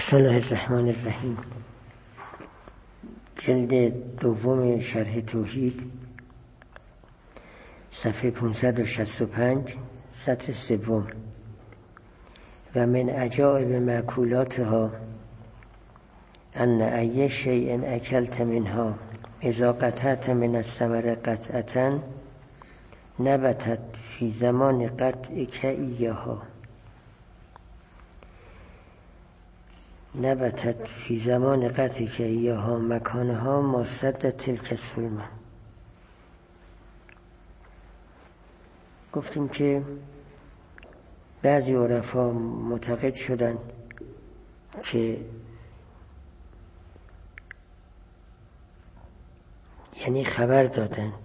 بسم الله الرحمن الرحیم. جلد دوم شرح توحید، صفحه 565، سطر سوم. و من عجائب مأکولاتها ان ای شیء اکلت منها اذا قطعت من الثمر قطعة نبتت فی زمان قطعک ایاها نبتت فی زمان قطعک ایاها مکانها ما سد تلک السلمه. گفتیم که بعضی عرفا معتقد شدند که یعنی خبر دادند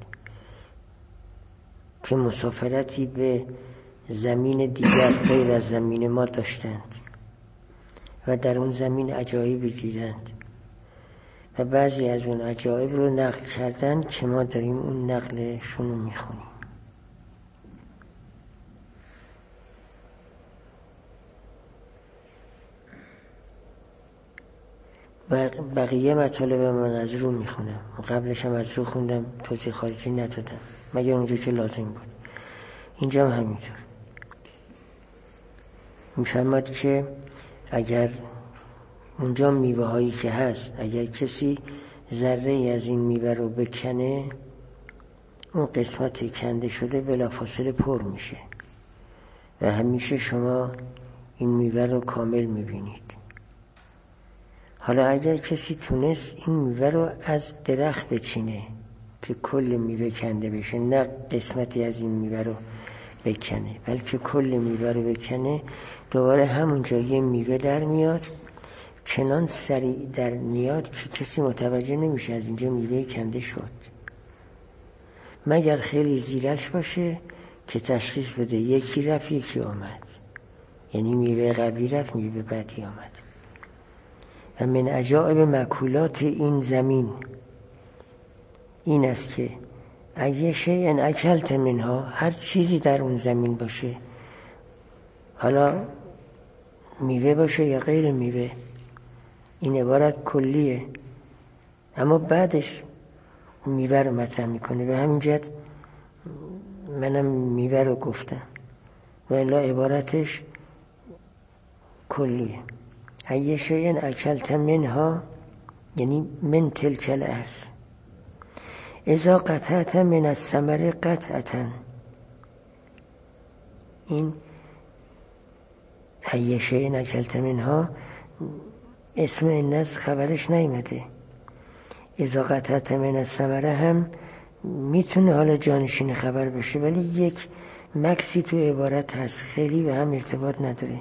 که مسافرتی به زمین دیگر غیر از زمین ما داشتند و در اون زمین عجایبی دیدند و بعضی از اون عجایب رو نقل کردند که ما داریم اون نقلشون رو میخونیم. بقیه مطالب من از رو میخونم، قبلش هم از رو خوندم، توضیح خارجی ندادم مگر اونجا که لازم بود. اینجا هم همینطور میفرماد که اگر اونجا میوه هایی که هست، اگر کسی ذره از این میوه رو بکنه، اون قسمت کنده شده بلافاصله پر میشه و همیشه شما این میوه رو کامل میبینید. حالا اگر کسی تونست این میوه رو از درخت بچینه که کل میوه کنده بشه، نه قسمتی از این میوه رو بکنه بلکه کل میوه رو بکنه، دوباره همونجا یه میوه در میاد، چنان سریع در میاد که کسی متوجه نمیشه از اینجا میوه کنده شد، مگر خیلی زیرک باشه که تشخیص بده یکی رفت یکی آمد، یعنی میوه قبلی رفت میوه بعدی آمد. و من عجائب مأکولات این زمین این است که ای شیء اکلت منها، هر چیزی در اون زمین باشه، حالا میوه باشه یا غیر میوه، این عبارت کلیه، اما بعدش میوه رو مطرح میکنه. به همین جهت منم میوه رو گفتم و الا عبارتش کلیه. ای شیء اکلت منها یعنی من تلک الارض اذا قطعت من الثمر قطعة. این ای شیء اکلت منها اسم الناس خبرش نیامده، اذا قطعت من الثمر هم میتونه حالا جانشین خبر بشه، ولی یک مکسی تو عبارت هست، خیلی به هم ارتباط نداره.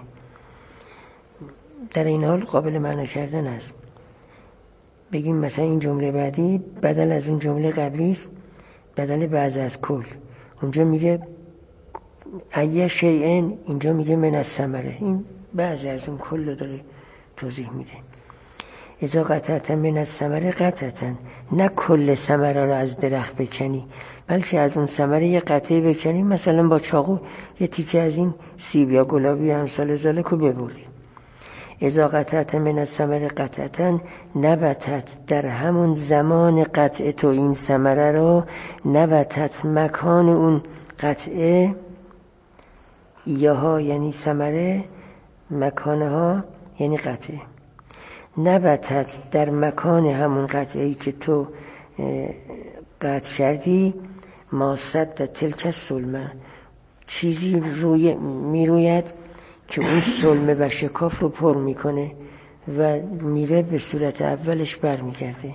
در این حال قابل معنی کردن است. بگیم مثلا این جمله بعدی بدل از اون جمله قبلی است، بدل بعض از کل. اونجا میگه ای شیء، اینجا میگه من الثمره، این بعض از اون کل رو داره توضیح میده. اذا قطعت من الثمره قطعة، نه کل ثمره رو از درخت بکنی بلکه از اون ثمره یه قطعه بکنی، مثلا با چاقو یه تیکه از این سیب یا گلابی همسال ذالک رو ببری. اذا قطعت من الثمر قطعة نبتت، در همون زمان قطع تو این ثمره رو، نبتت مکان اون قطعه، ایاها یعنی ثمره، مکانها یعنی قطعه، نبتت در مکان همون قطعه‌ای که تو قطع کردی، ما سد تلک السلمه، چیزی میروید که اون سلمه و شکاف رو پر میکنه و میوه به صورت اولش برمیگرده.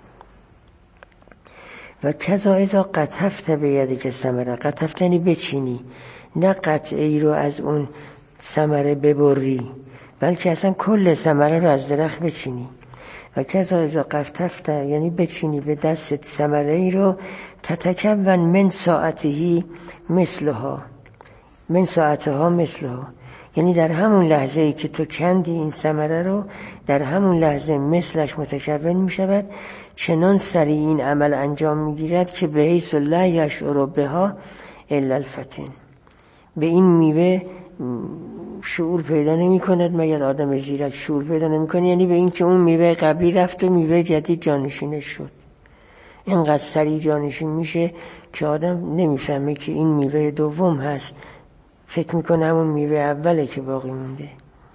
و کذا اذا قطفت بیدک ثمره، قطفت یعنی بچینی، نه قطعه ای رو از اون ثمره ببری بلکه اصلا کل ثمره رو از درخت بچینی. و کذا اذا قطفت یعنی بچینی به دست ثمره ای رو، تتکون من ساعته مثلها، من ساعتها مثلها، یعنی در همون لحظه ای که تو کندی این ثمره رو، در همون لحظه مثلش متکون می شود، چنان سریع این عمل انجام می گیرد که به حیث لا یشعر بها الا الفتن، به این میوه شعور پیدا نمی کند مگر آدم زیرک شعور پیدا نمی کنه، یعنی به این که اون میوه قبلی رفت و میوه جدید جانشینش شد. اینقدر سریع جانشین میشه که آدم نمیفهمه که این میوه دوم هست، فکر میکنه همون میوه اوله که باقی مونده.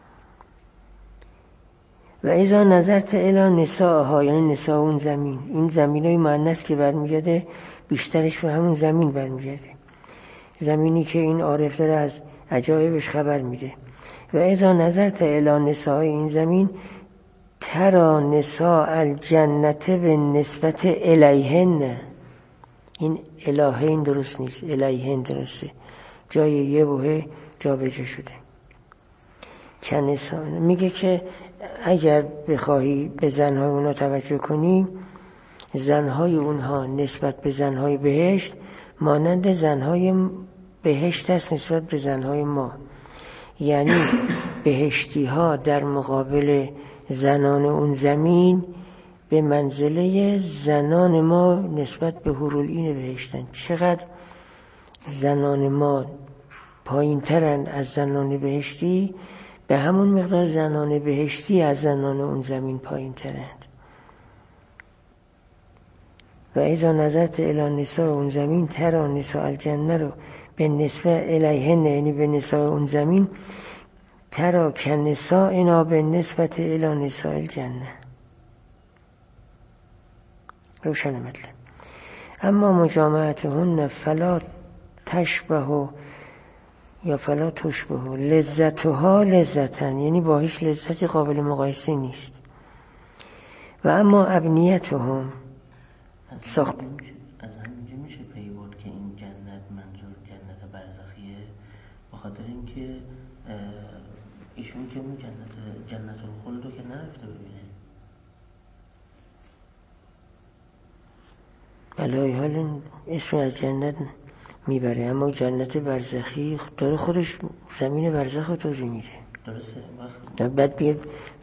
و اذا نظرت الی نساءها، یعنی نساء اون زمین، این زمینای مؤنث که برمیگرده بیشترش به همون زمین برمیگرده، زمینی که این عارف داره از عجایبش خبر میده. و اذا نظرت الی نساء این زمین ترا نساء الجنت به نسبت الیهن، این الهین درست نیست، الیهن درسته، جای یه بوه جا به جا شده. کنسان میگه که اگر بخواهی به زنهای اونها توجه کنی، زنهای اونها نسبت به زنهای بهشت مانند زنهای بهشت است نسبت به زنهای ما، یعنی بهشتی ها در مقابل زنان اون زمین به منزله زنان ما نسبت به حورالعین بهشتن. چقدر زنان ما پایین ترند از زنان بهشتی، به همون مقدار زنان بهشتی از زنان اون زمین پایین ترند. و اذا نظرت الی نساء اون زمین ترا نساء الجنه رو به نسبت الیهن، یعنی به نساء اون زمین، ترا کنسائنا به نسبت الی نساء الجنه. روشن مطلب. اما مجامعتهن فلا تشبه یا فلا تشبه لذتها لذتن، یعنی با هیچ لذتی قابل مقایسه نیست. و اما ابنیتهم ساخت از همینجا میشه پی برد که این جنت منظور جنت برزخیه، به خاطر اینکه ایشون که اون جنت الخلد رو که نرفته ببینه. بلای حال اسم از جنت میبره، اما جنت برزخی داره خودش زمین برزخ رو توضیح میده. درسته. بعد بیاد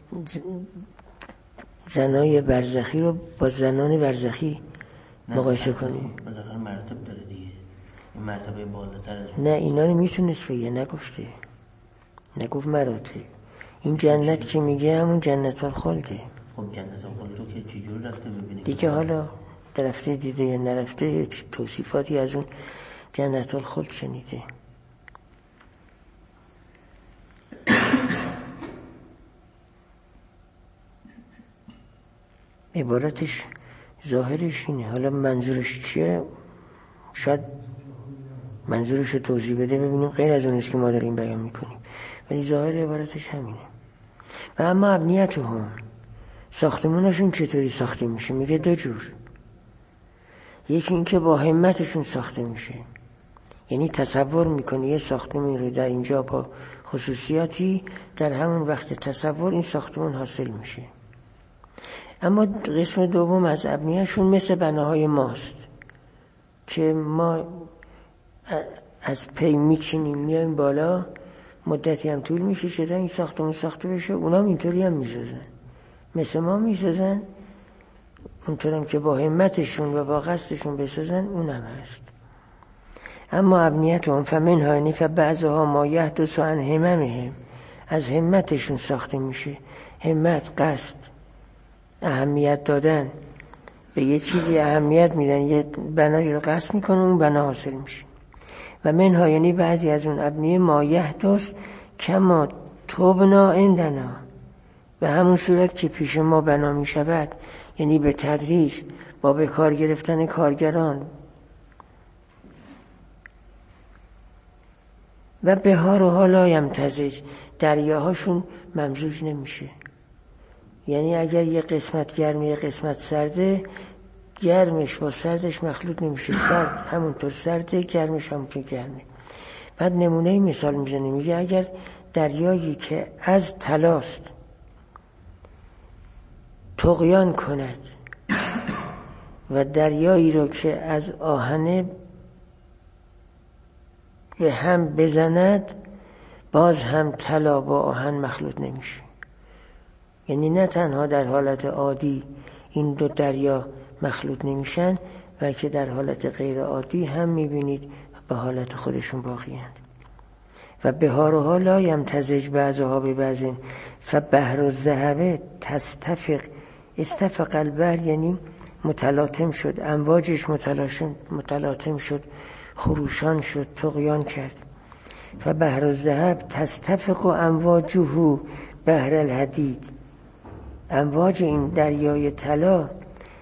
زنای برزخی رو با زنان برزخی مقایسه کنی. بالاخره مراتب داره دیگه، این مرتبه بالاتر از نه اینا رو میتونست بگه، نگفته، نگفت مراتب. این جنت که میگه همون جنت الخلده. خب جنت الخلد رو که چجور رفته ببینه دیگه، حالا رفته دیده یا نرفته توصیفاتی از اون جنت الخلد شنیده. عبارتش ظاهرش اینه، حالا منظورش چیه شاید منظورش رو توضیح بده ببینیم، غیر از اونیست که ما داریم بیان میکنیم، ولی ظاهر عبارتش همینه. و اما ابنیتهم، ساختمونشون چطوری ساخته میشه؟ میگه دو جور. یکی این که با همتشون ساخته میشه، یعنی تصور میکنه یه ساختمون رو در اینجا با خصوصیاتی، در همون وقت تصور این ساختمون حاصل میشه. اما قسم دوم از ابنیه‌شون مثل بناهای ماست که ما از پی میچینیم میایم بالا، مدتی هم طول میشه تا این ساختمون ساخته بشه. اونا اینطوری هم میسازن، مثل ما میسازن، اونطورم که با همتشون و با قصدشون بسازن اونم هست. اما ابنیتهم فمنها، یعنی فبعضها ما یحدث عن هممهم، از همتشون ساخته میشه. همت، قصد، اهمیت دادن به یه چیزی اهمیت میدن، یه بنایی رو قصد میکنن اون بنا حاصل میشه. و منها یعنی بعضی از اون ابنیه ما یحدث کما تبنا عندنا، به همون صورت که پیش ما بنا میشود، یعنی به تدریج با به کار گرفتن کارگران. و بهارها لا یمتزج، دریاهاشون ممزوج نمیشه، یعنی اگر یه قسمت گرمه یه قسمت سرده، گرمش با سردش مخلوط نمیشه، سرد همونطور سرده، گرمش همونطور گرمه. بعد نمونه مثال میزنه، میگه اگر دریایی که از طلاست طغیان کند و دریایی رو که از آهنه به هم بزند، باز هم طلا با آهن مخلوط نمیشه. یعنی نه تنها در حالت عادی این دو دریا مخلوط نمیشن، بلکه در حالت غیر عادی هم میبینید به حالت خودشون باقی هستند. و بهارها لا یمتزج بعضها ببعض فبحر الذهب تستفق استفق البحر، یعنی متلاطم شد، امواجش متلاطم شد، خروشان شد، طغیان کرد. فبحر الذهب تستفق امواجه بحر الحدید، امواج این دریای طلا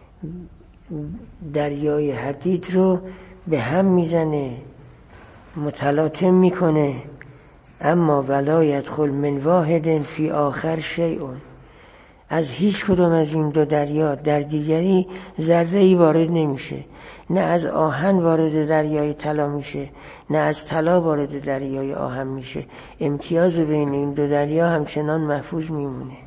دریای حدید رو به هم میزنه، متلاطم میکنه. اما ولا یدخل من واحد فی آخر شیء، از هیچ کدوم از این دو دریا در دیگری ذره‌ای وارد نمیشه. نه از آهن وارد دریای طلا میشه، نه از طلا وارد دریای آهن میشه. امتیاز بین این دو دریا همچنان محفوظ میمونه.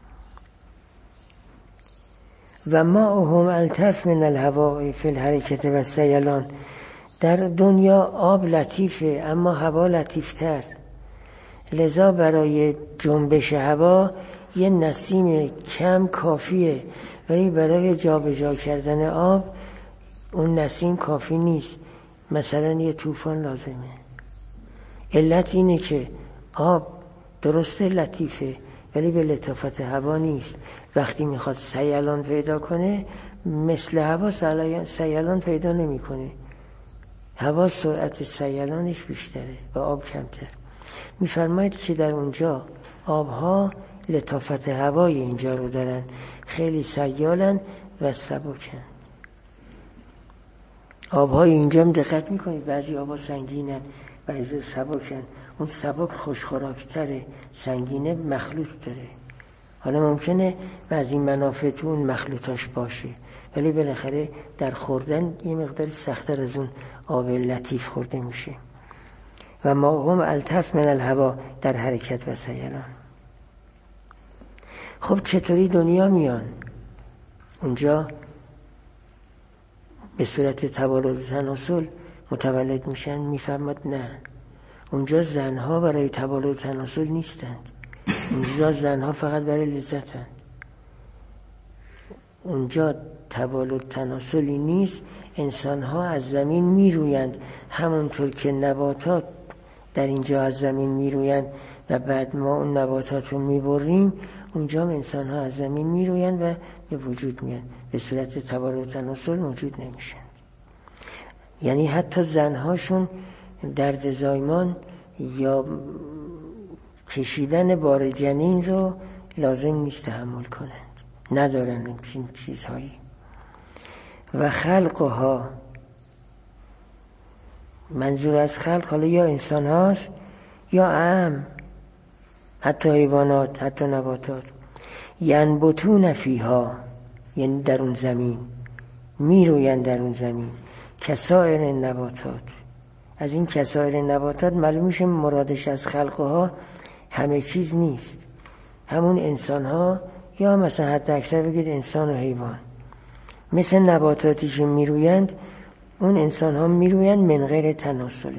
و ماءهم الطف من الهواء فی الحرکت و السیلان، در دنیا آب لطیفه اما هوا لطیفتر، لذا برای جنبش هوا یه نسیم کم کافیه، ولی برای جابجا کردن آب اون نسیم کافی نیست. مثلا یه طوفان لازمه. علت اینه که آب درسته لطیفه ولی به لطافت هوا نیست. وقتی میخواد سیلان پیدا کنه مثل هوا سیلان پیدا نمیکنه. هوا سرعت سیلانش بیشتره و آب کمتر. میفرماید که در اونجا آبها لطافت هوای اینجا رو دارن، خیلی سیالن و سبکن. آبهای اینجا هم دقت میکنید بعضی آبها سنگینن بعضی سبکن. اون سبک خوشخوراکتره، سنگینه مخلوط داره. حالا ممکنه بعضی منافع تو اون مخلوطاش باشه ولی بالاخره در خوردن یه مقدار سخت‌تر از اون آب لطیف خورده میشه. و ماهم الطف من الهوا در حرکت و سیلان. خب چطوری دنیا میان؟ اونجا به صورت تولد و تناسل متولد میشن؟ میفرماد نه، اونجا زنها برای تولد و تناسل نیستند، اونجا زنها فقط برای لذتند. اونجا تولد تناسلی نیست، انسانها از زمین میرویند همونطور که نباتات در اینجا از زمین میرویند و بعد ما اون نباتات رو میبریم. اونجا هم انسانها از زمین میرویند و به وجود میان، به صورت تولد و تناسل موجود نمیشن. یعنی حتی زنهاشون درد زایمان یا کشیدن بار جنین رو لازم نیست تحمل کنند، ندارن این چیزهایی. و خلقها، منظور از خلق حالا یا انسان هاست یا عام، حتی حیوانات، حتی نباتات. ینبتون فیها، یعنی در اون زمین میروین، در اون زمین کسائر نباتات. از این کسائر نباتات معلوم میشه مرادش از خلقها همه چیز نیست، همون انسان ها یا مثلا حتی اکثر بگید انسان و حیوان. مثل نباتاتی که میرویند اون انسان ها میرویند من غیر تناسل.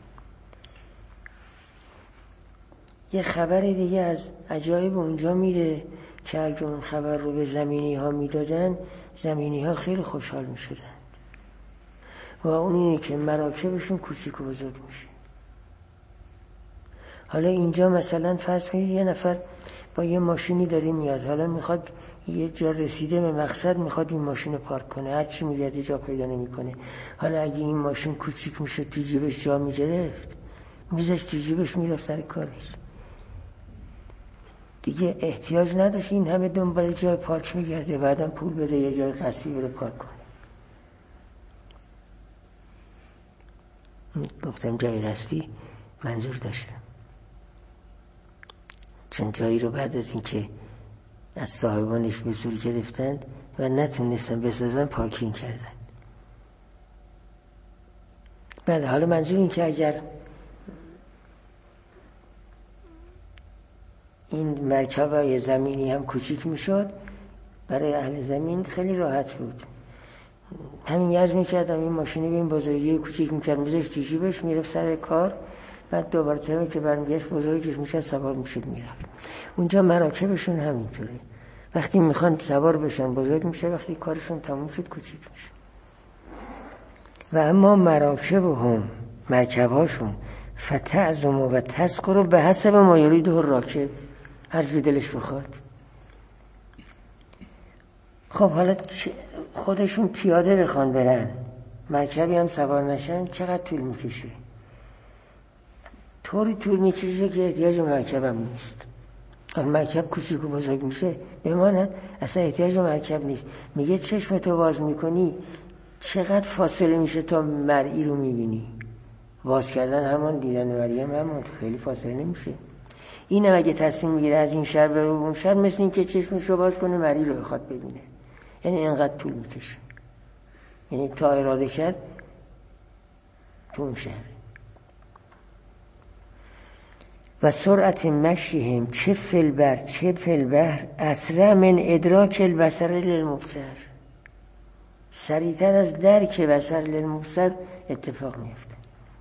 یه خبر دیگه از عجایب اونجا میره که اگه اون خبر رو به زمینی ها میدادن زمینی ها خیلی خوشحال میشدن و اون اینه که مراکبشون کوچیک و بزرگ میشه. حالا اینجا مثلا فرض کنید یه نفر با یه ماشینی داره میاد، حالا میخواد یه جا رسیده به مقصد، میخواد این ماشین رو پارک کنه، هرچی میگرده جا پیدا نمیکنه. حالا اگه این ماشین کوچیک میشه تو جیبش جا میگرفت، میذاشت تو جیبش میرفت سر کارش، دیگه احتیاج نداشت این همه دنبال جای پارک میگرده بعدم پول بده یه جای قصبی بره پارک کنه. گفتم جای قصبی منظور داشتم، چون جایی رو بعد از این که از صاحبانش به زور گرفتند و نتونستن بسازن پارکینگ کردن. بله، حالا منظور این که اگر این مرکبای زمینی هم کوچیک میشد برای اهل زمین خیلی راحت بود. همین یز میکردم این ماشینی به این بزرگی کوچیک میکرد میذاشت تو جیبش میرفت سر کار، بعد دوباره تایی که برمیگشت بزرگش میشد سوار میشد میرفت. اونجا مراکبشون همینطوره، وقتی میخوان سوار بشن بزرگ میشه، وقتی کارشون تموم شد کوچیک میشه. و اما مراکب هم مرکبهاشون فتعظم و تذکر به حسب ما یریده الراکب، هر جو دلش بخواد. خب حالا خودشون پیاده بخوان برن، مرکبی هم سوار نشن، چقدر طول میکشه؟ طوری طول میکشه که احتیاج مرکب هم نیست. مرکب کوچیک و بزرگ میشه بماند، اصلا احتیاج مرکب نیست. میگه چشمتو باز میکنی چقدر فاصله میشه تا مرئی رو میبینی؟ باز کردن همان، دیدن مریم همان، خیلی فاصله نمیشه. اینم اگه تصمیم میگیره از این شهر به اون شهر، مثل این که چشمشو باز کنه مرئی رو بخواد ببینه، یعنی اینقدر طول میکشه. یعنی تا اراده کرد تو اون شهر. و سرعت مشیهم چه فی البر چه فی البحر اسرع من ادراک البصر للمبصر، سریعتر از درک بصر للمبصر اتفاق میفته.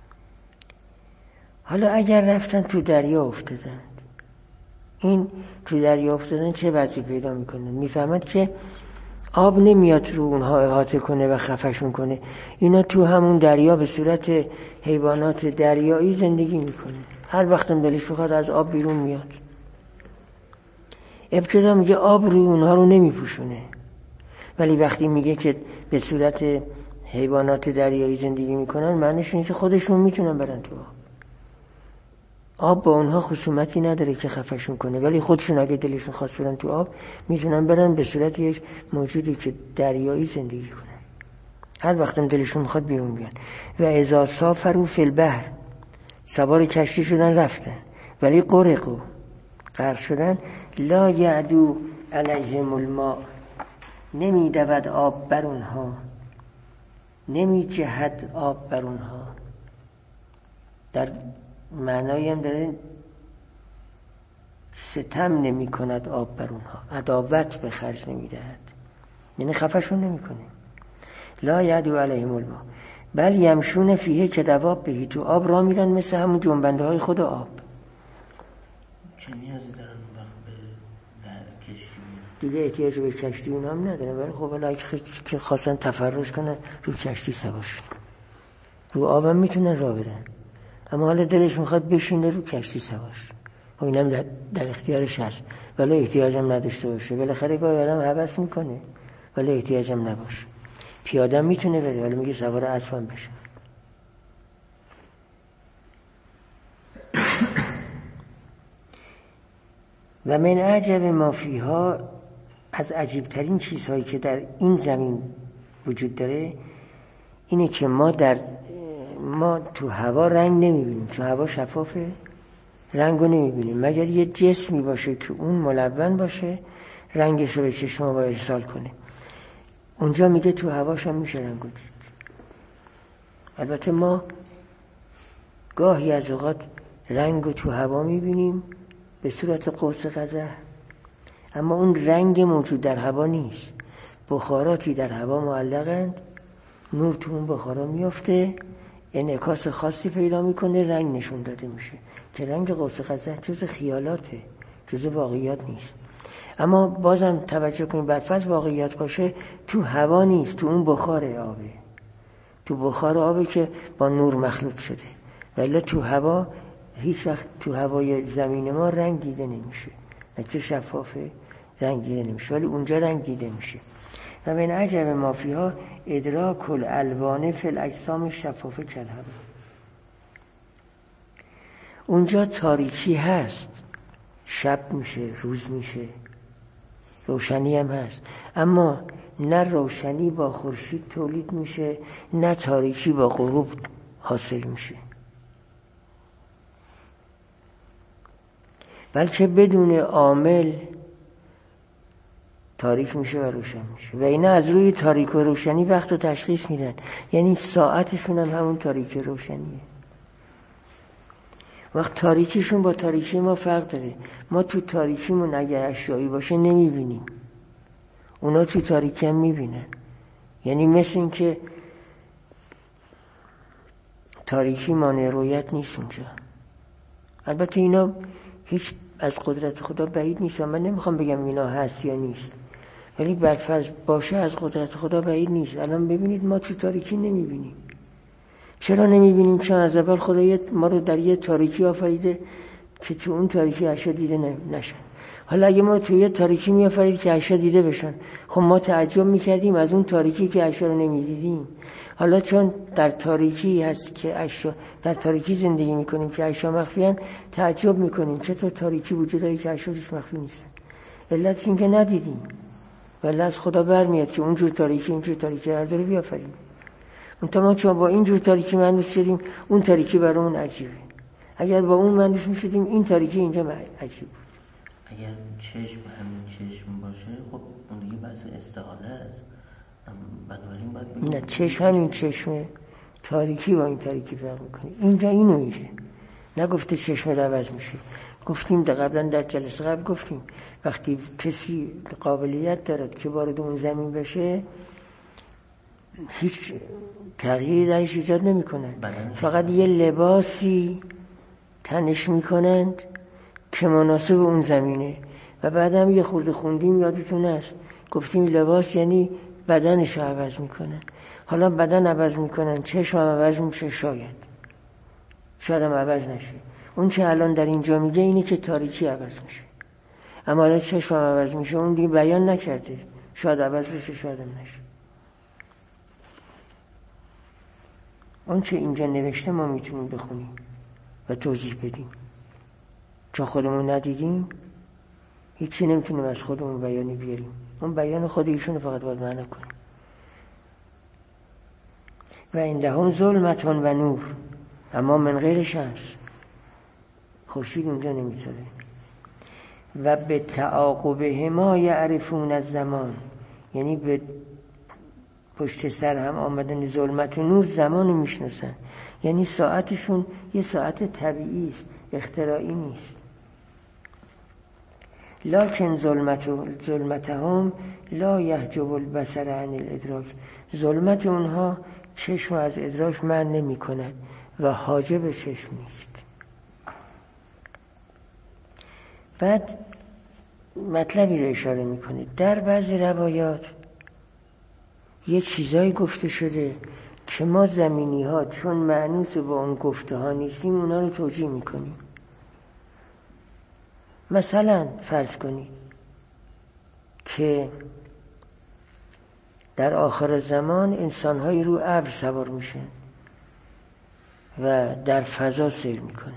حالا اگر رفتن تو دریا افتادن، این تو دریا افتادن چه وضعی پیدا میکنه؟ میفهمد که آب نمیاد رو اونها احاطه کنه و خفشون کنه، اینا تو همون دریا به صورت حیوانات دریایی زندگی میکنه، هر وقت دلش بخواد از آب بیرون میاد. ابتدا میگه آب روی اونها رو نمیپوشونه، ولی وقتی میگه که به صورت حیوانات دریایی زندگی میکنن، معنیش اینه که خودشون میتونن برن تو آب. آب با اونها خصومتی نداره که خفشون کنه، ولی خودشون اگه دلشون خواست برن تو آب میتونن برن، به صورت یک موجودی که دریایی زندگی کنن، هر وقتم دلشون میخواد بیرون بیان. و اذا سافروا فی البحر، سوار کشتی شدن رفتن، ولی غرق شدن، لا یعدو علیهم الماء، نمی دود آب بر اونها، نمی جهد آب بر اونها. در معنایی هم داره ستم نمی کند آب بر اونها، عداوت به خرج نمی دهد، یعنی خفشون نمی کنه. لا یعدو علیهم الماء بل یمشون فیه که دواب بهی، تو آب را میرن مثل همون جنبنده های خود آب. چه نیازی دارن وقت به کشتی؟ دیگه احتیاج به کشتی اونا هم ندارن، ولی خب اگه که خواستن تفرج کنن رو کشتی سوار شدن، رو آب هم میتونن راه برن، اما حالا دلش میخواد بشینه رو کشتی سوار شه، خب اینم در اختیارش هست، ولی احتیاجم نداشته باشه. بالاخره گاهی آدم هوس میکنه ولی احتیاجم نباشه. پیاده میتونه بره، ولی میگه سوار اسبم بشه. و من عجب ما فیها، از عجیبترین چیزهایی که در این زمین وجود داره اینه که ما تو هوا رنگ نمیبینیم، تو هوا شفافه، رنگو نمیبینیم مگر یه جسمی باشه که اون ملون باشه رنگشو به چشم ما ارسال کنه. اونجا میگه تو هواش هم میشه رنگو دید. البته ما گاهی از اوقات رنگو تو هوا میبینیم به صورت قوس قزح، اما اون رنگ موجود در هوا نیست، بخاراتی در هوا معلقند، نور تو اون بخارا میفته، انعکاس خاصی پیدا میکنه، رنگ نشون داده میشه که رنگ قوس قزح جز خیالاته، جز واقعیات نیست. اما بازم توجه کنید، برفرض واقعیات باشه، تو هوا نیست، تو اون بخار آبه، تو بخار آبه که با نور مخلوط شده، ولی تو هوا هیچ وقت تو هوای زمین ما رنگ دیده نمیشه، نه چه شفافه رنگ دیده نمیشه، ولی اونجا رنگ دیده میشه. و من عجب ما فیها ادراک الالوان فی الاجسام شفافه کلهبه، اونجا تاریکی هست، شب میشه روز میشه، روشنی هم هست، اما نه روشنی با خورشید تولید میشه، نه تاریکی با غروب حاصل میشه، بلکه بدون عامل تاریک میشه و روشن میشه. و اینا از روی تاریک و روشنی وقت رو تشخیص میدن، یعنی ساعتشون هم همون تاریک روشنیه. وقت تاریکیشون با تاریکی ما فرق داره، ما تو تاریکیمون اگر اشیایی باشه نمیبینیم، اونا تو تاریکی هم میبینن. یعنی مثل این که تاریکی مانع رویت نیست اونجا. البته اینا هیچ از قدرت خدا بعید نیست، من نمیخوام بگم اینا هست یا نیست، ولی برفرض باشه از قدرت خدا بعید نیست. الان ببینید ما تو تاریکی نمیبینیم، چرا نمیبینیم؟ چون از اول خدا ما رو در یه تاریکی آفریده که تو اون تاریکی اشیا دیده نشن. حالا اگه ما توی یه تاریکی میآفرید که اشیا دیده بشن، خب ما تعجب میکردیم از اون تاریکی که اشیا رو نمیدیدیم. حالا چون در تاریکی هست که اشیا، در تاریکی زندگی میکنیم که اشیا مخفیان، تعجب میکنیم چطور تاریکی وجود داره که اشیا توش مخفی نیستن. علت این که ندیدیم، ولی از خدا برمیاد که اونجور تاریکی هر داره بیافریم. منتها ما چون با اینجور تاریکی مندوس شدیم، اون تاریکی برامون عجیبه. اگر با اون مندوس میشدیم، این تاریکی اینجا عجیب بود. اگر چشم همین چشم باشه، خب اون دیگه بحث استحاله است. بنابراین باید بگیم نه، چشم همین چشمه، تاریکی با این تاریکی فرق میکنه. اینجا اینو میگه، نگفته چشم عوض میشه. گفتیم قبلا در جلسه قبل گفتیم وقتی کسی قابلیت دارد که وارد اون زمین بشه، هیچ تغییری درش ایجاد نمیکنن، فقط یه لباسی تنش میکنند که مناسب اون زمینه. و بعد هم یه خورده خوندیم یادتون هست، گفتیم لباس یعنی بدنش رو عوض میکنن. حالا بدن عوض میکنن، چشم هم عوض میشه، شاید هم عوض نشه. اون چه الان در اینجا میگه اینه که تاریکی عوض میشه، اما حالا چشم هم عوض میشه، اون دیگه بیان نکرده، شاید عوض بشه شاید هم نشه. اون چه اینجا نوشته ما میتونیم بخونیم و توضیح بدیم، چون خودمون ندیدیم هیچی نمیتونیم از خودمون بیانی بیاریم. اون بیان خود ایشون فقط باید معنا کنیم. و عندهم ظلمتون و نور، اما من غیر شمس، خورشید اونجا نمیتونه. و به تعاقبهما یعرفون الزمان، یعنی به پشت سر هم آمدن ظلمت و نور زمان رو میشناسن. یعنی ساعتشون یه ساعت طبیعی است، اختراعی نیست. لکن ظلمتهم لا یحجب البصر عن الادراک، ظلمت اونها چشم از ادراک منع نمی کند و حاجب چشم نیست. بعد مطلبی رو اشاره میکنه. در بعضی روایات یه چیزایی گفته شده که ما زمینی ها چون معنوس با اون گفته ها نیستیم اونا رو توجیه میکنیم. مثلا فرض کنید که در آخر زمان انسان‌های رو ابر سوار میشن و در فضا سیر میکنن،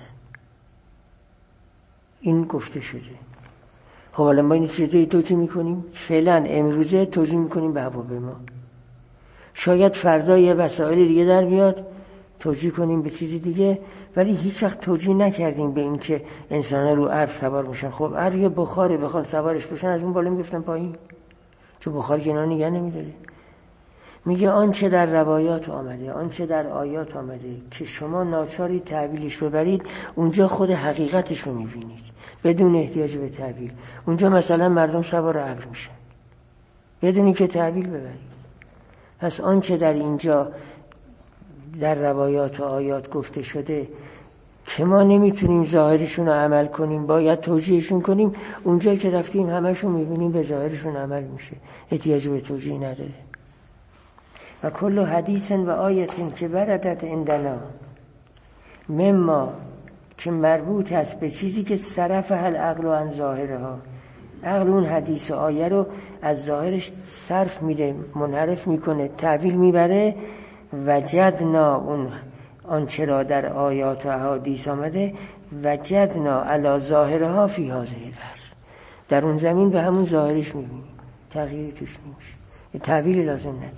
این گفته شده. خب حالا ما این چیزی توجیه میکنیم، فعلا امروزه توجیه میکنیم به هواپیما، شاید فردا یه وسایل دیگه در بیاد توجیه کنیم به چیزی دیگه، ولی هیچ وقت توجیه نکردیم به این که انسان‌ها رو ابر سوار میشن. خب ابر یه بخاره، بخوان سوارش بشن از اون بالا میگفتن پایین، چون بخار کنار نگه نمیداره. میگه آنچه در روایات آمده، آنچه در آیات آمده که شما ناچاری تعبیلش ببرید، اونجا خود حقیقتش رو میبینید بدون احتیاج به تعبیل. اونجا مثلا مردم سوار ابر میشن بدون که تعبیل ببرید. پس آنچه در اینجا در روایات و آیات گفته شده که ما نمیتونیم ظاهرشون رو عمل کنیم، باید توجیهشون کنیم، اونجا که رفتیم همشون میبینیم به ظاهرشون عمل میشه، احتیاج به توجیه نداره. و کل حدیث و آیت که بردت عندنا مما که مربوط هست به چیزی که صرف العقل و عن ظاهرها، عقل اون حدیث و آیه رو از ظاهرش صرف میده، منحرف میکنه، تعویل میبره. وجدنا اون آنچه را در آیات و احادیث آمده، وجدنا علی ظاهرها فی هذه الارض، در اون زمین به همون ظاهرش میبینیم، تغییری توش نمیشه، تعویلی لازم نداره.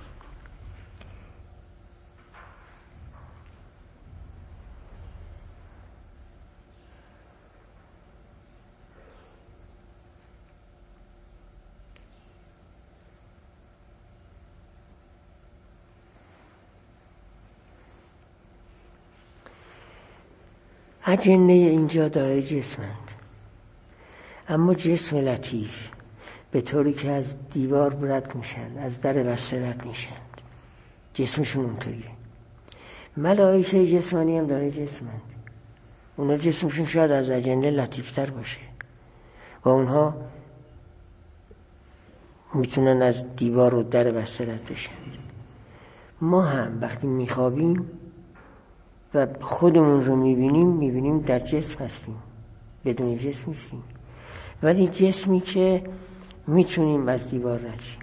اجنه اینجا داره جسمند، اما جسم لطیف، به طوری که از دیوار رد میشن، از در بسته رد میشن، جسمشون اونطوریه. ملائکه جسمانی هم داره جسمند، اونا جسمشون شاید از اجنه لطیفتر باشه و اونها میتونن از دیوار و در بسته رد بشن. ما هم وقتی میخوابیم و خودمون رو میبینیم در جسم هستیم، بدون جسم نیستیم، ولی جسمی که میتونیم از دیوار رد شیم،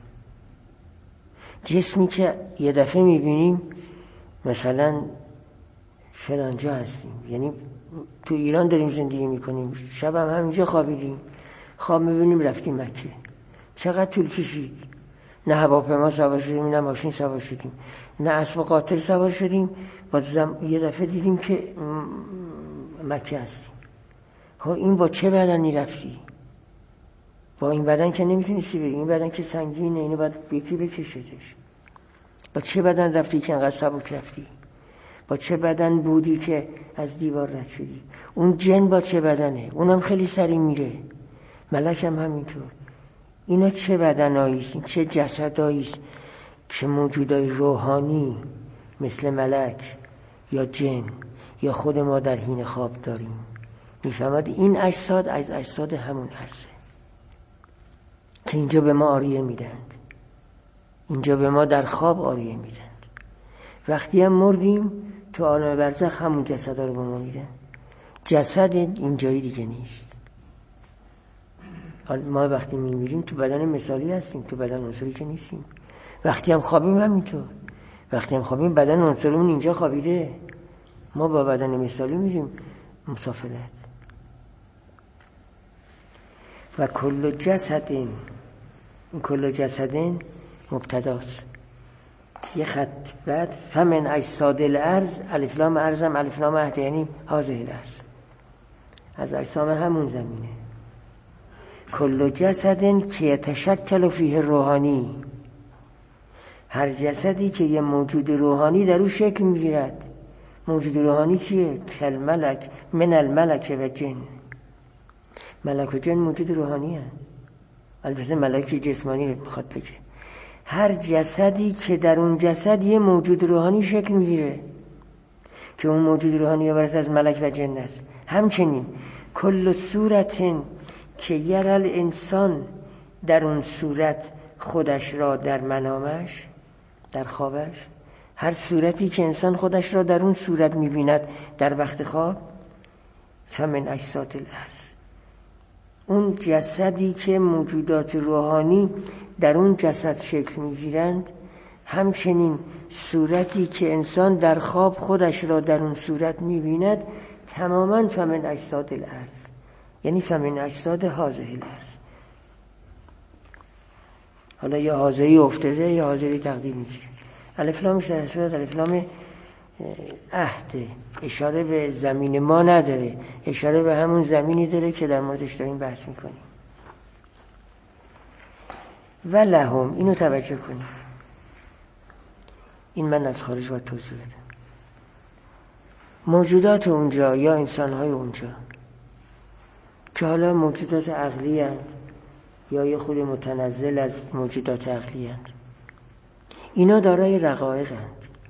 جسمی که یه دفعه میبینیم مثلا فلانجا هستیم، یعنی تو ایران داریم زندگی میکنیم، شب هم همینجا خوابیدیم، خواب میبینیم رفتیم مکه، چقدر طول کشید، نه هواپیما سوار شدیم، نه ماشین سوار شدیم، نه اسب قاطر سوار شدیم، یه دفعه دیدیم که مکه هستیم. این با چه بدنی رفتی؟ با این بدن که نمیتونستی بری، این بدن که سنگینه، اینو باید یکی بکشتش. با چه بدن رفتی که انقدر سبک رفتی؟ با چه بدن بودی که از دیوار رد شدی؟ اون جن با چه بدنه؟ اونم خیلی سریع میره، ملک هم همینطور. اینا چه بدناییست؟ این چه جسداییست که موجودای روحانی مثل ملک یا جن یا خود ما در حین خواب داریم؟ میفهمد این اجساد از اجساد همون عرضه که اینجا به ما آریه میدند، اینجا به ما در خواب آریه میدند. وقتی هم مردیم تو عالم برزخ همون جسدا رو به ما میدن. جسد اینجایی دیگه نیست. ما وقتی میمیریم تو بدن مثالی هستیم، تو بدن عنصری که نیستیم. وقتی هم خوابیم همینطور، وقتی هم خوابیم بدن عنصریمون اینجا خوابیده، ما با بدن مثالی میریم مسافرت. و کل جسدین مبتداست. یه خط بعد فمن اجساد الارض، الف لام ارضم الف لام عهد، یعنی هذه الارض، از اجسام همون زمینه. کل جسدین که یتشکل فیه روحانی، هر جسدی که یه موجود روحانی در او شکل میگیرد. موجود روحانی چیه؟ کل ملک من الملک و جن. ملک و جن موجود روحانی هست، البته ملکی جسمانی رو بخواد بگه. هر جسدی که در اون جسد یه موجود روحانی شکل میگیره که اون موجود روحانی عبارت از ملک و جن است. همچنین کل صورتن که یرال انسان، در اون صورت خودش را در منامش، در خوابش، هر صورتی که انسان خودش را در اون صورت میبیند در وقت خواب، فمن اجساد الارض، اون جسدی که موجودات روحانی در اون جسد شکل میگیرند، همچنین صورتی که انسان در خواب خودش را در اون صورت میبیند، تماما فمن اجساد الارض، یعنی فمن اجساد هذه الارض. حالا یا حاضری افتاده یا حاضری تقدیر میشه. الف لامش در صورت الف لام عهد، اشاره به زمین ما نداره، اشاره به همون زمینی داره که در موردش داریم بحث میکنیم. و لهم، اینو توجه کنید، این من از خارج باید توضیح بدم. موجودات اونجا یا انسانهای اونجا که حالا موجودات عقلی هست یا یه خود متنزل از موجودات عقلی هست، اینا دارای رقایق هست.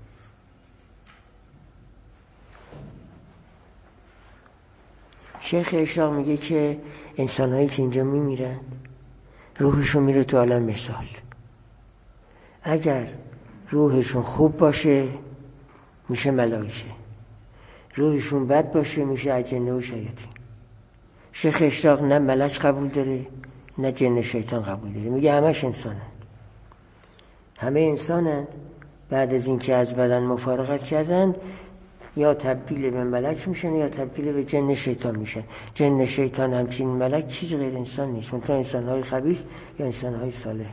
شیخ اشراق میگه که انسانهایی که اینجا میمیرن روحشون میره تو عالم مثال. اگر روحشون خوب باشه میشه ملائکه، روحشون بد باشه میشه اجنه و شیاطین. شیخ اشراق نه ملک قبول داره نه جن شیطان قبول داره، میگه همش انسانن، همه انسانن. بعد از اینکه از بدن مفارقت کردن یا تبدیل به ملک میشن یا تبدیل به جن شیطان میشن. جن شیطان همچین ملک چیز غیر انسان نیست، منتها انسانهای خبیث یا انسانهای صالح.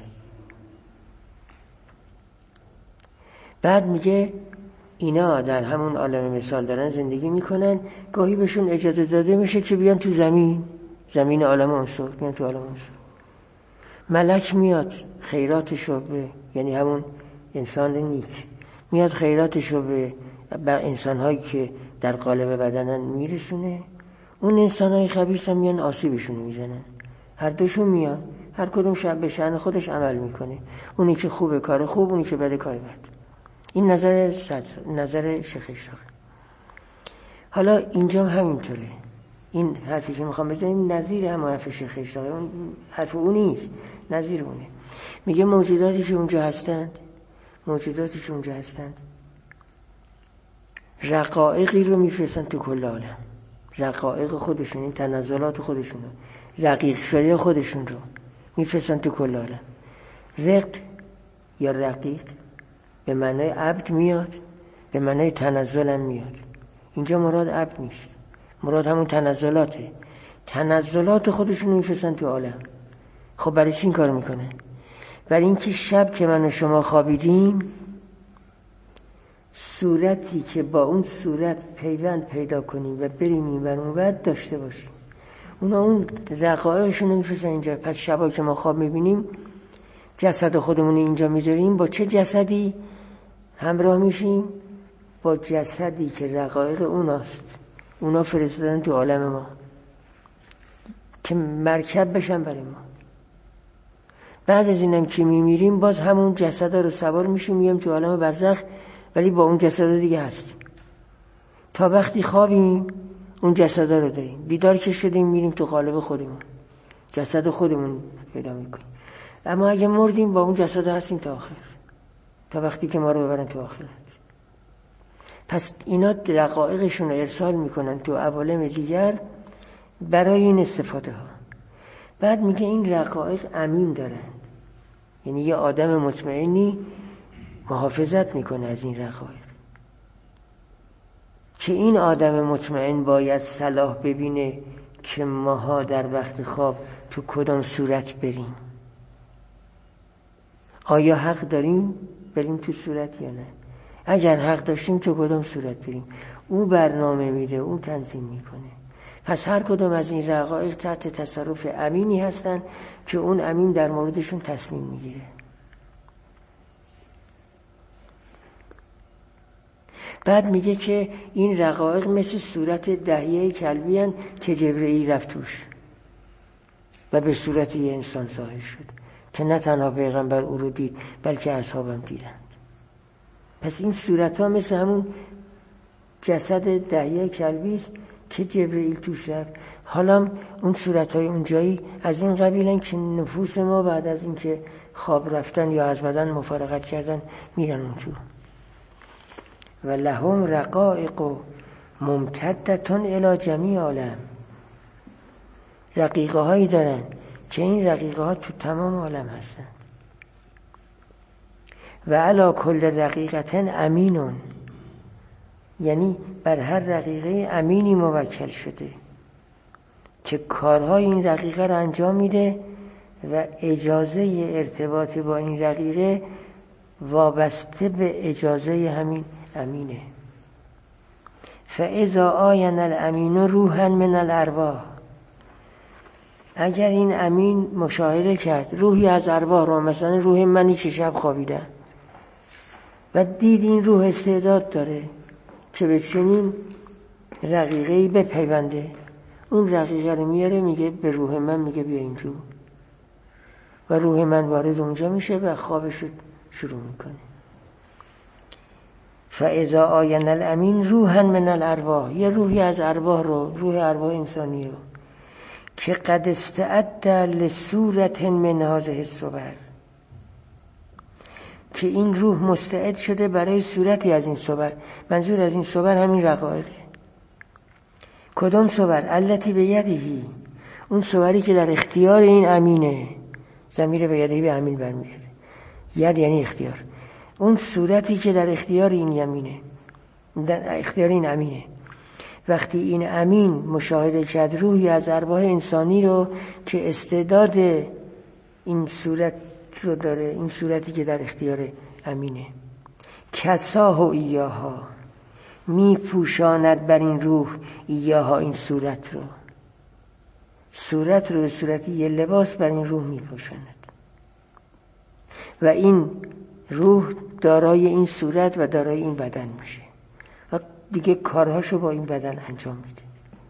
بعد میگه اینا در همون عالم مثال دارن زندگی میکنن، گاهی بهشون اجازه داده میشه که بیان تو زمین عالم عنصر، بیان تو عالم عنصر. ملک میاد خیراتشو به، یعنی همون انسان نیک میاد خیراتشو به انسانهایی که در قالب بدنن میرسونه، اون انسانهای خبیث هم میان آسیبشون میزنن. هر دوشون میان، هر کدوم شب به شأن خودش عمل میکنه، اونی که خوبه کار خوب، اونی که بده کار بد. این نظر شیخ اشراق. حالا اینجا همینطوره. این حرفی که میخوام بزنیم نظیر هم حرف شیخ اشراق، اون حرف اون نیست، نظیر اونه. میگه موجوداتی که اونجا هستند رقایقی رو میفرستن تو کل عالم، رقایق خودشون، این تنزلات خودشون رو، رقیق شده خودشون رو میفرستن تو کل عالم. رق یا رقیق به معنای عبد میاد، به معنای تنزل هم میاد. اینجا مراد عبد نیست، مراد همون تنزلاته، تنزلات خودشون رو میفرستن تو عالم. خب برای چی این کار میکنه؟ برای اینکه شب که من و شما خوابیدیم، صورتی که با اون صورت پیوند پیدا کنیم و بریم این ور بعد داشته باشیم. اونا اون رقایقشون رو میفرستن اینجا. پس شبا که ما خواب میبینیم، جسد خودمون اینجا میذاریم، با چه جسدی همراه میشیم؟ با جسدی که رقایق اوناست. اونا فرستادن تو عالم ما که مرکب بشن برای ما. بعد از اینم که میمیریم، باز همون جسدا رو سوار میشیم میام تو عالم برزخ، ولی با اون جسدا دیگه هستیم. تا وقتی خوابیم اون جسدا رو داریم، بیدار که شدیم میریم تو قالب خودمون، جسد خودمون پیدا میکنیم. اما اگه مردیم با اون جسدا هستیم تا آخر، تا وقتی که ما رو ببرن تو آخرت. پس اینا رقایقشون رو ارسال میکنن تو عوالم دیگر برای این استفاده ها. بعد میگه این رقایق امین دارن، یعنی یه آدم مطمئنی محافظت میکنه از این رقایق، که این آدم مطمئن باید صلاح ببینه که ماها در وقت خواب تو کدام صورت بریم. آیا حق داریم بریم تو صورت یا نه؟ اگر حق داشتیم تو کدام صورت بریم؟ او برنامه میده، او تنظیم میکنه. پس هر کدام از این رقایق تحت تصرف امینی هستن که اون امین در موردشون تصمیم میگیره. بعد میگه که این رقایق مثل صورت دهیه کلبی هن که جبرئیل رفت توش و به صورت یه انسان ظاهر شد که نه تنها پیغمبر او رو دید بلکه اصحابم دیدند. پس این صورت ها مثل همون جسد دهیه کلبی است که جبرئیل توش رفت. حالا اون صورت های اونجایی از این قبیلن که نفوس ما بعد از این که خواب رفتن یا از بدن مفارقت کردن میرن اونجا. و لهم رقائق ممتدتون الی جمیع عالم، رقیقه هایی دارن که این رقیقه ها تو تمام عالم هستن. و علی کل رقیقتن امینون، یعنی بر هر رقیقه امینی موکل شده که کارهای این رقیقه را انجام میده و اجازه ارتباط با این رقیقه وابسته به اجازه همین امینه. فاذا آین الامین روحا من الارواح، اگر این امین مشاهده کرد روحی از ارواح رو، مثلا روح منی که شب خوابیدم و دید این روح استعداد داره که به چنین رقیقه‌ای بپیونده، اون رقیقه رو میاره میگه به روح من، میگه بیا اینجا، و روح من وارد اونجا میشه و خوابش شروع میکنه. فاذا آین الامین روحا من الارواح، یه روحی از ارواح رو، روح ارواح انسانی رو که قد استعد لصورت من هذه الصور، که این روح مستعد شده برای صورتی از این صور. منظور از این صور همین رقایقه. کدام صور؟ التی بیدهی، اون صوری که در اختیار این امینه. ضمیر بیدهی به امین برمیگرده، ید یعنی اختیار. اون صورتی که در اختیار این یمینه، در اختیار این امینه. وقتی این امین مشاهده کرد روحی از ارواح انسانی رو که استعداد این صورت رو داره، این صورتی که در اختیار امینه، کساه و ایاها، می پوشاند بر این روح ایاها، این صورت رو به صورتی یه لباس بر این روح می پوشاند و این روح دارای این صورت و دارای این بدن میشه و دیگه کارهاشو با این بدن انجام میده.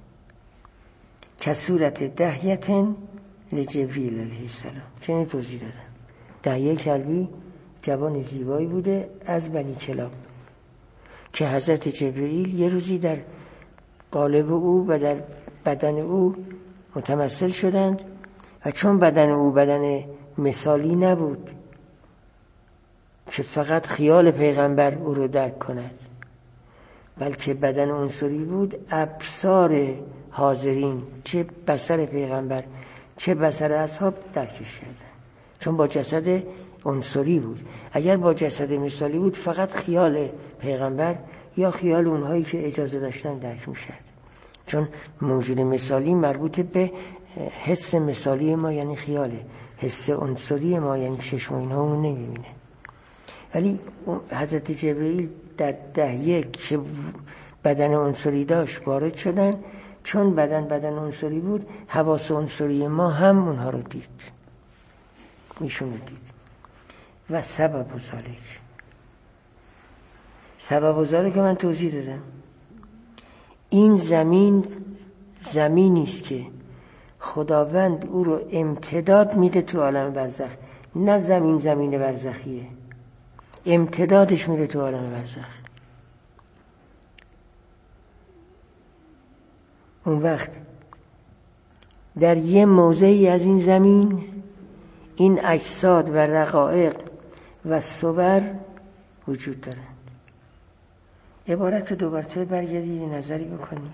که صورت دهیتن لجبریل علیه السلام، چنین توضیح دادم. دهیه کلبی جوان زیبایی بوده از بنی کلاب که حضرت جبرئیل یه روزی در قالب او و در بدن او متمثل شدند و چون بدن او بدن مثالی نبود که فقط خیال پیغمبر او رو درک کند، بلکه بدن عنصری بود، ابصار حاضرین چه بصر پیغمبر چه بصر اصحاب درکش کردن، چون با جسد عنصری بود. اگر با جسد مثالی بود فقط خیال پیغمبر یا خیال اونهایی که اجازه داشتن درک میشد، چون موجود مثالی مربوط به حس مثالی ما یعنی خیاله، حس عنصری ما یعنی چشم و اینها اون نمیبینه. ولی حضرت جبرئیل در 10 که بدن عنصری داشت وارد شدن، چون بدن عنصری بود حواس عنصری ما هم اونها رو دید، ایشون رو دید. و سبب و ذالک که من توضیح دادم، این زمینی است که خداوند او رو امتداد میده تو عالم برزخ، نه زمین برزخیه، امتدادش میره تو عالم برزخ. اون وقت در یه موضعی از این زمین این اجساد و رقایق و صور وجود دارند. عبارت رو دوباره برگردید نظری بکنید.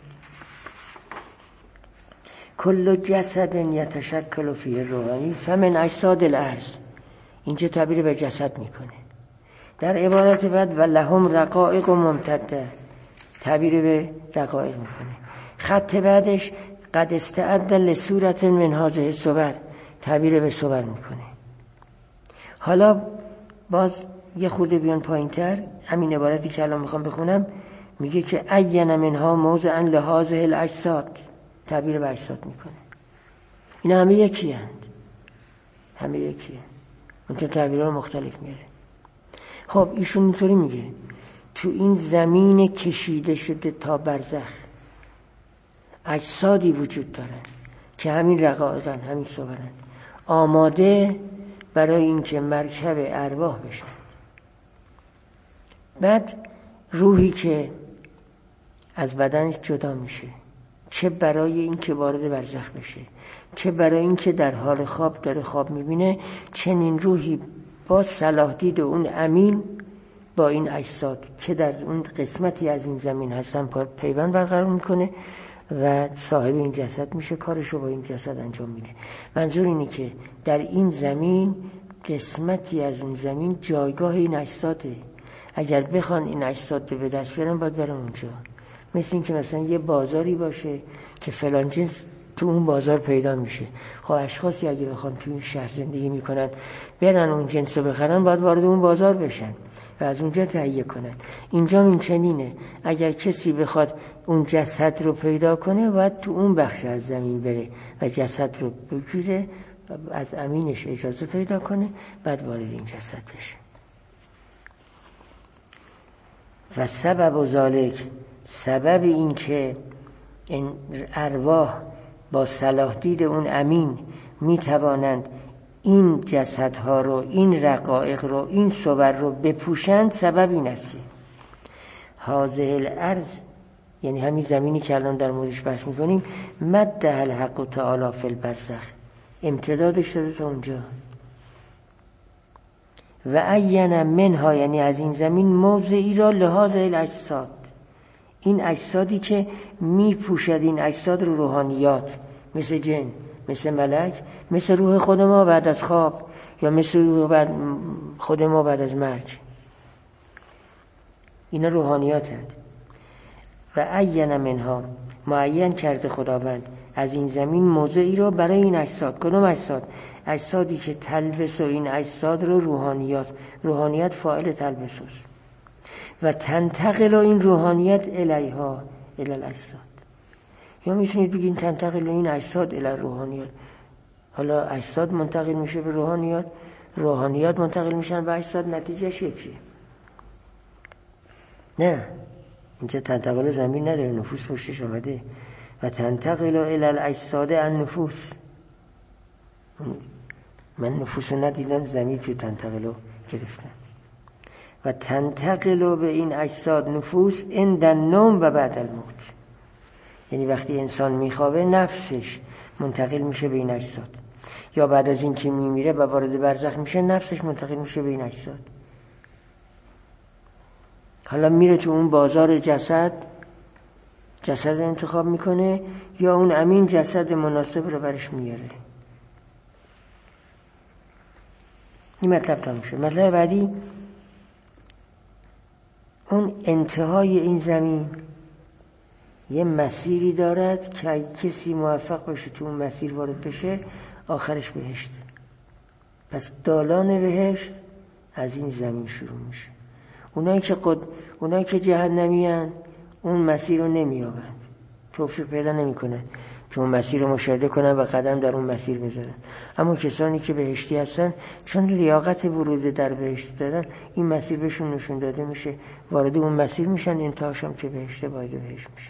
کل جسد یتشکل فیه روحانی فمن اجساد الارض، اینجا تعبیر به جسد میکنه. در عبارت بعد و لهم رقائق و ممتده، تعبیر به رقائق میکنه. خط بعدش قد استعد لصورت من هذه الصور، تعبیر به صور میکنه. حالا باز یه خورده بیان پایین تر، همین عبارتی که الان میخوام بخونم میگه که عین منها موضعا لهذه الاجساد، تعبیر به اجساد میکنه. اینا همه یکی هست، همه یکی هست، ممکن تعبیرها مختلف میاره. خب ایشون اینطوری میگه تو این زمین کشیده شده تا برزخ اجسادی وجود دارن که همین رقائقن، همین صورن، آماده برای اینکه مرکب ارواح بشن. بعد روحی که از بدنش جدا میشه، چه برای اینکه وارد برزخ بشه، چه برای اینکه در حال خواب داره خواب میبینه، چنین روحی با صلاح دید اون امین با این اجساد که در اون قسمتی از این زمین هستن پیوند برقرار میکنه و صاحب این جسد میشه، کارشو با این جسد انجام میده. منظور اینه که در این زمین قسمتی از این زمین جایگاه این اجساده. اگر بخوان این اجساد رو به دست بیارن باید برن اونجا. مثل این که مثلا یه بازاری باشه که فلان جنس تو اون بازار پیدا میشه. خب اشخاصی اگه بخوان تو این شهر زندگی میکنن برن اون جنس رو بخرن باید وارد اون بازار بشن و از اونجا تهیه کنن. اینجا این چنینه، اگر کسی بخواد اون جسد رو پیدا کنه باید تو اون بخش از زمین بره و جسد رو بگیره و از امینش اجازه پیدا کنه، بعد وارد این جسد بشه. و سبب و ذالک، سبب این که این ارواح با صلاح دید اون امین می توانند این جسدها رو، این رقائق رو، این صور رو بپوشند، سبب این است که هذه الارض، یعنی همین زمینی که الان در موردش بحث میکنیم، مد الحق تعالی فی البرزخ، امتدادش شده تا اونجا. و عین منها، یعنی از این زمین، موضعی را لهذه الاجساد، این اجسادی که میپوشد این اجساد رو روحانیات، مثل جن، مثل ملک، مثل روح خود ما بعد از خواب، یا مثل روح خود ما بعد از مرگ، اینا روحانیات هست. و عین منها، معین کرده خداوند از این زمین موضعی رو برای این اجساد. کدوم اجساد؟ اجسادی که تلبس این اجساد رو روحانیات، روحانیت فاعل تلبس است، و تنتقل این روحانیت الیها الی الاجساد. یا میتونید بگین تنتقل این اجساد الی روحانیات. حالا اجساد منتقل میشه به روحانیات، روحانیات منتقل میشن به اجساد، نتیجهش یکیه. نه، اینجا تنتقل زمین نداره، نفوس پشتش آمده. و تنتقل الی الاجساد النفوس، من نفوس ندیدم، زمین که تنتقل گرفتن. و تنتقل به این اجساد نفوس عند النوم و بعد الموت، یعنی وقتی انسان میخوابه نفسش منتقل میشه به این اجساد، یا بعد از این که میمیره و وارد برزخ میشه نفسش منتقل میشه به این اجساد. حالا میره تو اون بازار جسد رو انتخاب میکنه یا اون امین جسد مناسب رو برش میاره. این مطلب تموم شد. مطلب بعدی، اون انتهای این زمین یه مسیری دارد که اگه کسی موفق باشه تو اون مسیر وارد بشه آخرش بهشت. پس دالان بهشت از این زمین شروع میشه. اونایی که جهنمی هن اون مسیر رو نمیابند، توفیق پیدا نمیکنه که اون مسیر رو مشاهده کنن و قدم در اون مسیر بذارن. اما کسانی که بهشتی هستن چون لیاقت ورود در بهشت دارن، این مسیر بهشون نشون داده میشه، وارد اون مسیر میشن، انتهاش هم که بهشت باید بهشت میشه.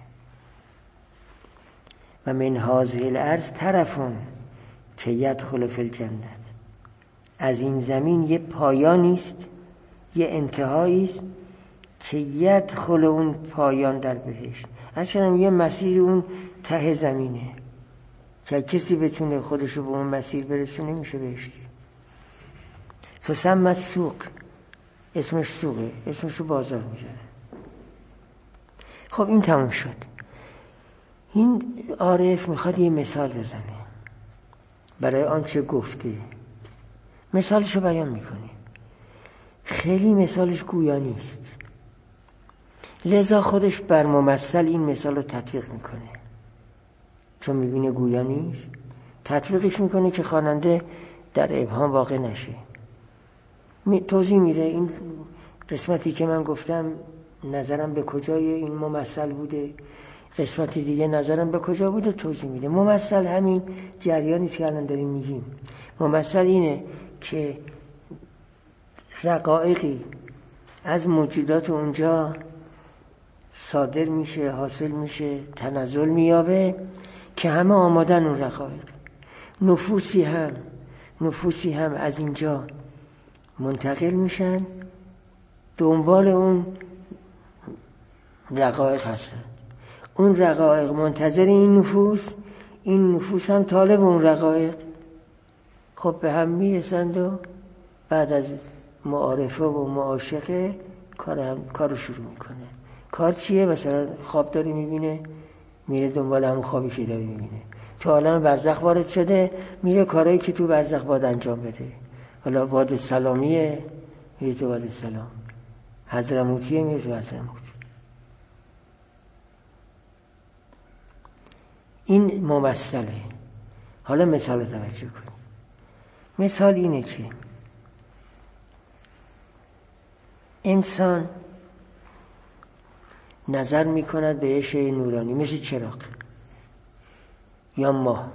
و من هذه الارض طرفون که یدخل فی الجنت، از این زمین یه پایانی است، یه انتهایی است که یدخل اون پایان در بهشت. هرچند یه مسیر اون ته زمینه که کسی بتونه خودشو به اون مسیر برسونه میشه بهشتی. تسمى السوق، اسمش سوقه، اسمشو بازار میذاره. خب این تموم شد. این عارف میخواد یه مثال بزنه برای آنچه گفته. مثالشو بیان میکنه. خیلی مثالش گویا نیست، لذا خودش بر ممثل این مثال رو تطبیق میکنه. چون میبینه گویا نیست، تطبیقش میکنه که خواننده در ابهام واقع نشه. توضیح میده این قسمتی که من گفتم نظرم به کجای این ممثل بوده، قسمتی دیگه نظرم به کجا بوده، توضیح میده. ممثل همین جریانی که الان داریم میگیم. ممثل اینه که رقایقی از موجودات اونجا صادر میشه، حاصل میشه، تنزل میابه که همه آمادن اون رقایق. نفوسی هم از اینجا منتقل میشن، دنبال اون رقایق هستن. اون رقایق منتظر این نفوس هم طالب اون رقایق. خب به هم میرسند و بعد از معارفه و معاشقه کارو شروع میکنه. کار چیه؟ مثلا خواب داری میبینه، میره دنبال همون خوابی که داری میبینه. تو عالم برزخ وارد شده، میره کارهایی که تو برزخ باید انجام بده. حالا واد سلامیه، میره تو واد سلام. حضرموتیه، میره تو حضرموت. این ممثله. حالا مثال توجه کنید. مثال اینه که انسان نظر میکند به اشعه نورانی مثل چراغ یا ماه،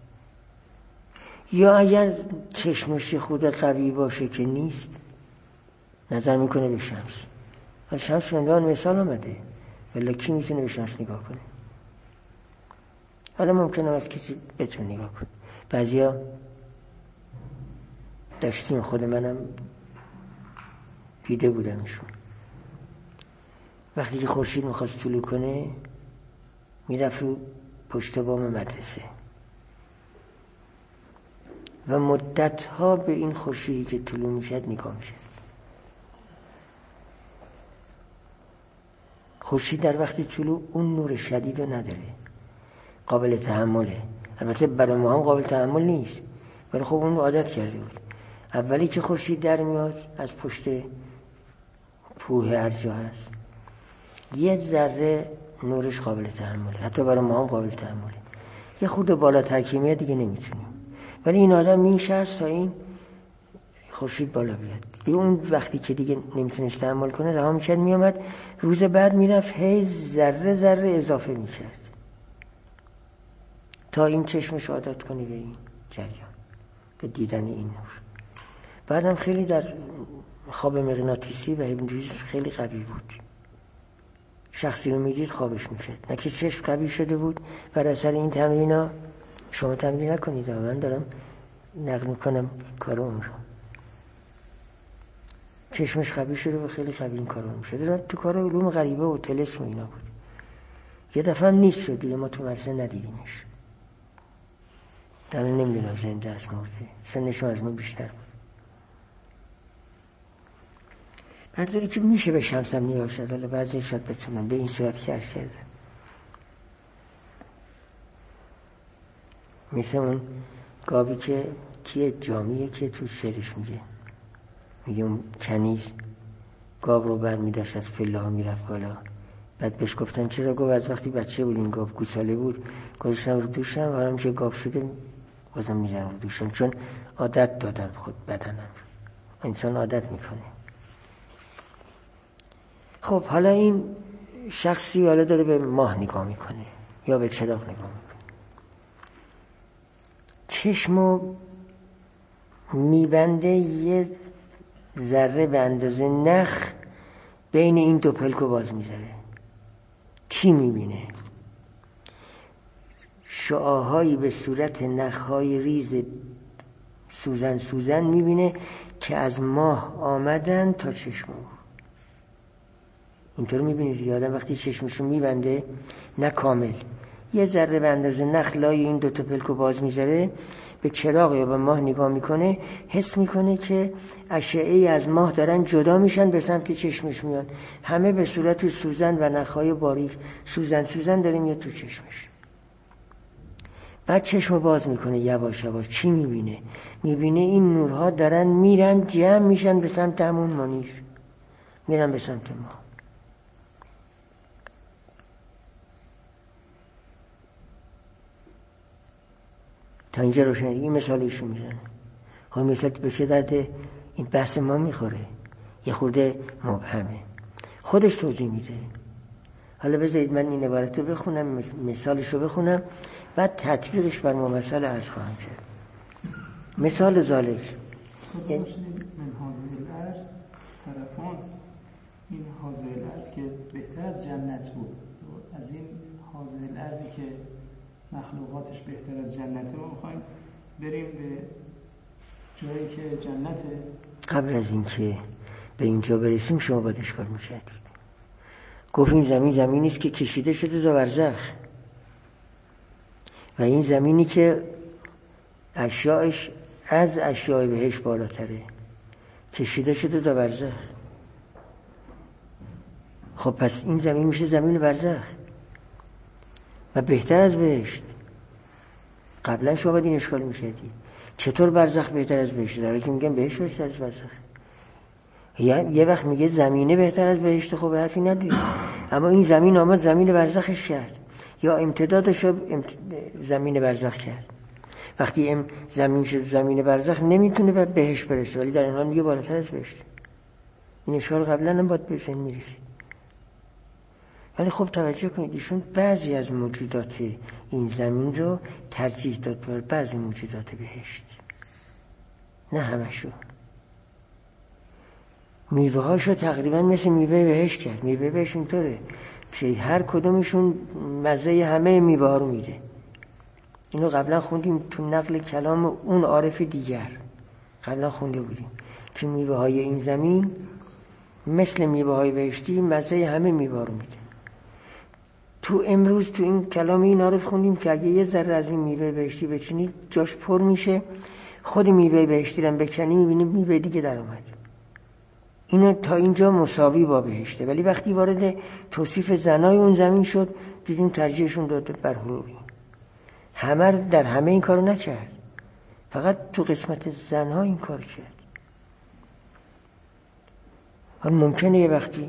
یا اگر چشمش خود قوی باشه که نیست، نظر میکنه به شمس. و شمس مندان مثال آمده، ولی کی میتونه به شمس نگاه کنه؟ حالا ممکنه از کسی بتونه نگاه کنه. بعضیا داشتیم، خود منم دیده بودمشون، وقتی که خورشید میخواست طلوع کنه میرفت رو پشت بام مدرسه و مدتها به این خورشیدی که طلوع میشد نگاه میشد. خورشید در وقت طلوع اون نور شدید رو نداره، قابل تحمله. البته برای ما هم قابل تحمل نیست، ولی خب اون عادت کرده بود. اولی که خورشید در میاد از پشت کوه ارجا هست، یه ذره نورش قابل تحمله، حتی برای ما هم قابل تحمله. یه خود بالاتر که میاد دیگه نمیتونیم، ولی این آدم میشست تا این خورشید بالا بیاد. دیگه اون وقتی که دیگه نمیتونست تحمل کنه رها میکرد، میامد روز بعد میرفت هی ذره ذره اضافه میکرد تا این چشمش عادت کنه به این جریان، به دیدن این نور. بعدم خیلی در خواب مغناطیسی و هیپنوتیزم خیلی قوی بود. شخصی رو میدید خوابش میکرد، نه که چشم قوی شده بود. بر اثر این تمرینا شما تمرین نکنید، من دارم نقل میکنم کار اون رو. چشمش قوی شده و خیلی قوی این کارو میشد. تو کار علوم غریبه و طلسم و اینا بود. یه دفعه هم نیست شد دیگه، ما تو مدرسه ندیدیمش. الان نمیدونم زنده است مرده، سنش از ما بیشتر بود. منظوری که میشه به شمسم نگاه شد، حالا بعضی شاید بتونن به این صورت که عرض کردم. مثل اون گاوی که کیه جامیه که تو شعرش میگه اون کنیز گاو رو بر میداشت از پله ها میرفت بالا، بعد بهش گفتن چرا؟ گفت از وقتی بچه بود این گاو گوساله بود گذاشتم رو دوشم و حالا که گاو شده بازم میزنم رو دوشم، چون عادت دادم خود بدنم، انسان عادت میکنه. خب حالا این شخصی حالا داره به ماه نگاه میکنه یا به چراغ نگاه میکنه، چشمو میبنده یه ذره به اندازه نخ بین این دو پلکو باز میذاره. چی میبینه؟ شعاعهایی به صورت نخهای ریز سوزن میبینه که از ماه آمدن تا چشمو. اینطور میبینید که آدم وقتی چشمشو میبنده نه کامل، یه ذره به اندازه نخ لای این دوتا پلکو باز میذاره، به چراغ یا به ماه نگاه میکنه، حس میکنه که اشعه از ماه دارن جدا میشن به سمت چشمش میان، همه به صورت سوزن و نخهای باریک سوزن داره میاد تو چشمش. بعد چشمو باز میکنه یواش یواش. چی میبینه؟ میبینه این نورها دارن میرن جمع میشن به سمت همون منیر، میرن به سمت ماه. تا اینجا روشن. این مثال ایشون میزنه. خب مثال به چه درد این بحث ما میخوره؟ یه خورده مبهمه، خودش توضیح میده. حالا بذارید من این عبارت رو بخونم، مثالش رو بخونم، بعد تطبیقش بر ممثل از خواهم کرد. مثال ذالک من حاضر الارض طرفان، این حاضر الارض که بهتر از جنت بود، از این حاضر الارضی که مخلوقاتش بهتر از جنته ما میخوایم بریم به جایی که جنته. قبل از این که به اینجا برسیم شما باید اشکال میکردید. گفت این زمینی است که کشیده شده تا برزخ، و این زمینی که اشیاءش از اشیاء بهش بالاتره، کشیده شده تا برزخ. خب پس این زمین میشه زمین برزخ و بهتر از بهشت. قبلا شما باید این اشکال میکردید چطور برزخ بهتر از بهشت، در حالی که میگن بهشت بهتر از برزخ. یه وقت میگه زمینه بهتر از بهشت، خب حرفی ندید. اما این زمین آمد زمین برزخش کرد، یا امتدادش رو زمین برزخ کرد. وقتی زمین شد زمین برزخ نمیتونه به بهشت برسه، ولی در این حال میگه بالاتر از بهشت. این اشکال قبلا هم باید به ذهن میرسید. ولی خب توجه کنید ایشون بعضی از موجودات این زمین رو ترجیح داد بر بعضی موجودات بهشت، نه همشو. میوه هاشو تقریبا مثل میوه بهشت کرد. میوه بهشت اینطوره که هر کدومشون مزه همه میوه ها رو میده. اینو قبلا خوندیم تو نقل کلام اون عارف دیگر، قبلا خونده بودیم که میوه های این زمین مثل میوه های بهشتی مزه همه میوه ها رو میده. تو امروز تو این کلام این عارف خوندیم که اگه یه ذره از این میوه بهشتی بچینید جاش پر میشه، خود میوه بهشتی رو بکنی میبینیم میوه دیگه در اومد. اینو تا اینجا مساوی با بهشته، ولی وقتی وارد توصیف زنای اون زمین شد دیدیم ترجیحشون داده بر حروری. همه در همه این کارو نکرد، فقط تو قسمت زنها این کار کرد. حالا ممکنه یه وقتی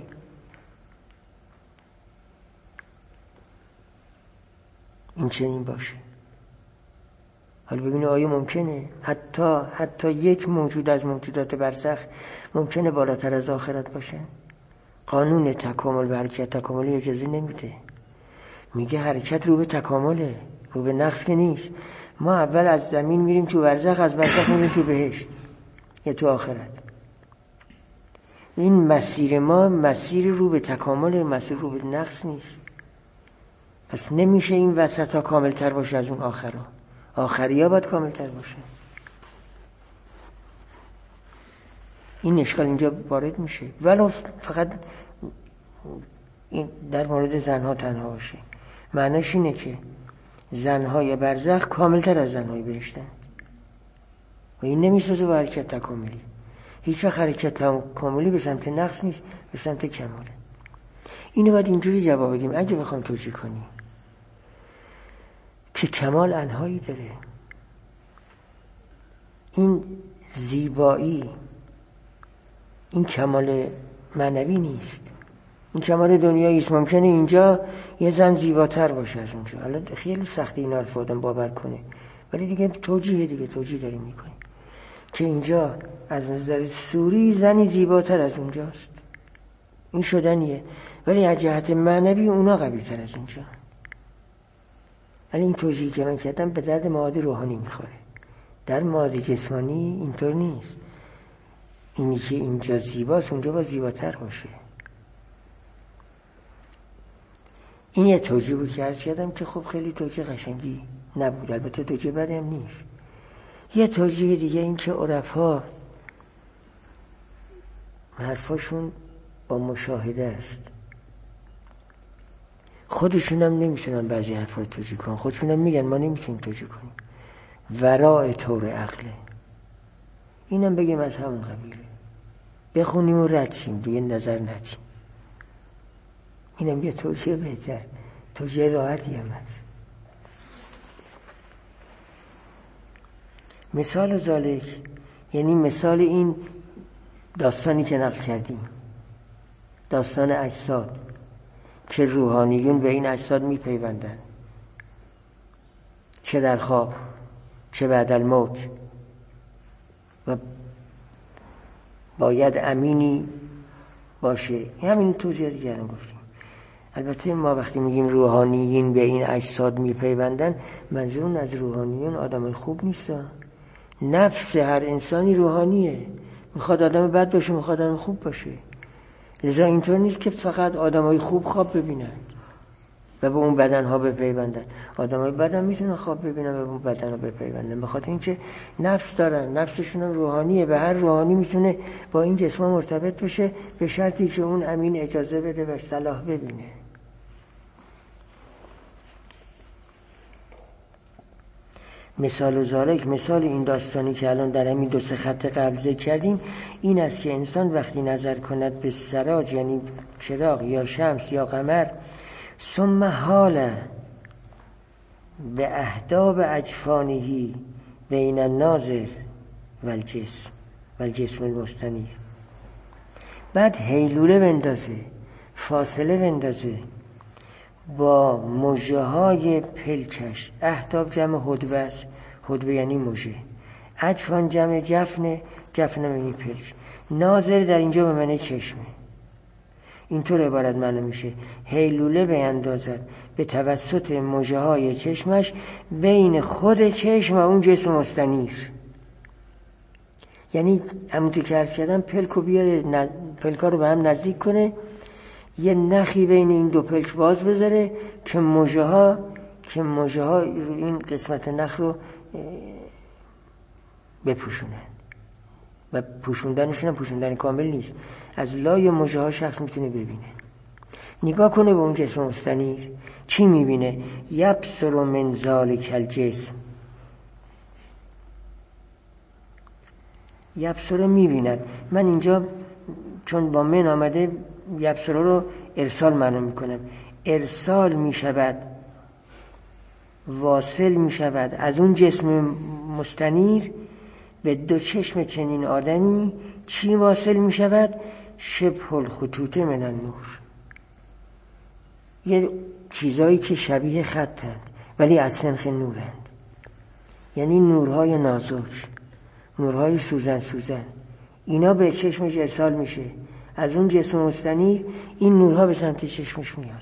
این چنین باشه. حالا ببینید آیا ممکنه حتی یک موجود از موجودات برزخ ممکنه بالاتر از آخرت باشه؟ قانون تکامل و حرکت تکاملی اجازه نمیده. میگه حرکت رو به تکامله، رو به نقص که نیست. ما اول از زمین میریم تو برزخ، از برزخ میریم تو بهشت یا تو آخرت. این مسیر ما مسیر رو به تکامل، مسیر رو به نقص نیست. پس نمیشه این وسط ها کامل تر باشه از اون آخرها. آخری ها باید کامل تر باشه. این اشکال اینجا وارد میشه، ولو فقط این در مورد زنها تنها باشه. معناش اینه که زنهای برزخ کامل تر از زنهای بهشتن و این نمیسازه با حرکت تکاملی. هیچ وقت حرکت کاملی به سمت نقص نیست، به سمت کماله. اینو باید اینجوری جواب بدیم اگه بخوام توجیه کنیم که کمال انهایی داره. این زیبایی، این کمال معنوی نیست، این کمال دنیایی است. ممکنه اینجا یه زن زیباتر باشه از اونجا، حالا خیلی سختی این حرف آدم باور کنه، ولی دیگه توجیه داریم میکنیم که اینجا از نظر سوری زنی زیباتر از اونجاست، این شدنیه، ولی از جهت معنوی اونا قوی‌تر از اینجا. ولی این توجیهی که من کردم به درد معاد روحانی میخوره، در معاد جسمانی اینطور نیست. اینی که اینجا زیباست اونجا با زیباتر باشه. این یه توجیه بود که عرض کردم که خب خیلی توجیه قشنگی نبود، البته توجیه بدی هم نیست. یه توجیه دیگه این که عرفا حرفاشون با مشاهده است، خودشون هم نمیتونن بعضی حرفا رو توجیه کنن، خودشون هم میگن ما نمیتونیم توجیه کنیم، ورای طور عقله. اینم بگیم از همون قبیله، بخونیم و رد شیم دیگه، نظر ندیم. اینم یه توجیه بهتر، توجیه راحتی هم هست. مثال ذالک یعنی مثال این داستانی که نقل کردیم، داستان اجساد که روحانیون به این اجساد میپیوندن، چه در خواب چه بعد الموت، و باید امینی باشه. همین توضیح دیگر هم گفتیم. البته ما وقتی میگیم روحانیین به این اجساد میپیوندن، منظورون از روحانیون آدم خوب نیستن. نفس هر انسانی روحانیه، میخواد آدم بد باشه میخواد آدم خوب باشه. لذا اینطور نیست که فقط آدمای خوب خواب ببینن و به اون بدنها بپیوندن. آدمای بد هم میتونن خواب ببینن و به اون بدنها بپیوندن، بخاطر اینکه نفس دارن، نفسشون روحانیه و هر روحانی میتونه با این جسم مرتبط بشه به شرطی که اون امین اجازه بده و صلاح ببینه. مثال ذالک، مثال این داستانی که الان در همین 2-3 خط قبل ذکر کردیم این است که انسان وقتی نظر کند به سراج، یعنی چراغ یا شمس یا قمر، ثم حال به اهداب اجفانهی بین الناظر والجسم المستنیر، بعد هیلوله بندازه، فاصله بندازه با مژه های پلکش. اهداب جمع هدوه است، هدوه یعنی مژه. اجفان جمع جفنه، جفنه یعنی پلک. ناظر در اینجا به معنی چشمه. اینطور عبارت معنی میشه هیلوله بیندازد به توسط مژه های چشمش بین خود چشم و اون جسم مستنیر. یعنی همونطور که عرض کردم پلکو بیاره، پلکا رو به هم نزدیک کنه، یه نخی بین این دو پلک باز بذاره که مژه ها این قسمت نخ رو بپوشونن. و پوشوندنشون هم پوشوندن کامل نیست، از لای مژه ها شخص میتونه ببینه. نگاه کنه به اون جسم مستنیر، چی میبینه؟ یبصر من ذالک الجسم، یبصر میبیند. من اینجا چون با من آمده یبصر رو ارسال معنی میکنم. ارسال میشود، واصل میشود از اون جسم مستنیر به دو چشم چنین آدمی. چی واصل میشود؟ شبه الخطوط من النور، یه چیزایی که شبیه خطند ولی از سنخ نورند، یعنی نورهای نازک، نورهای سوزن، اینا به چشمش ارسال میشه از اون جسم مستنیر، این نورها به سمت چشمش میاد.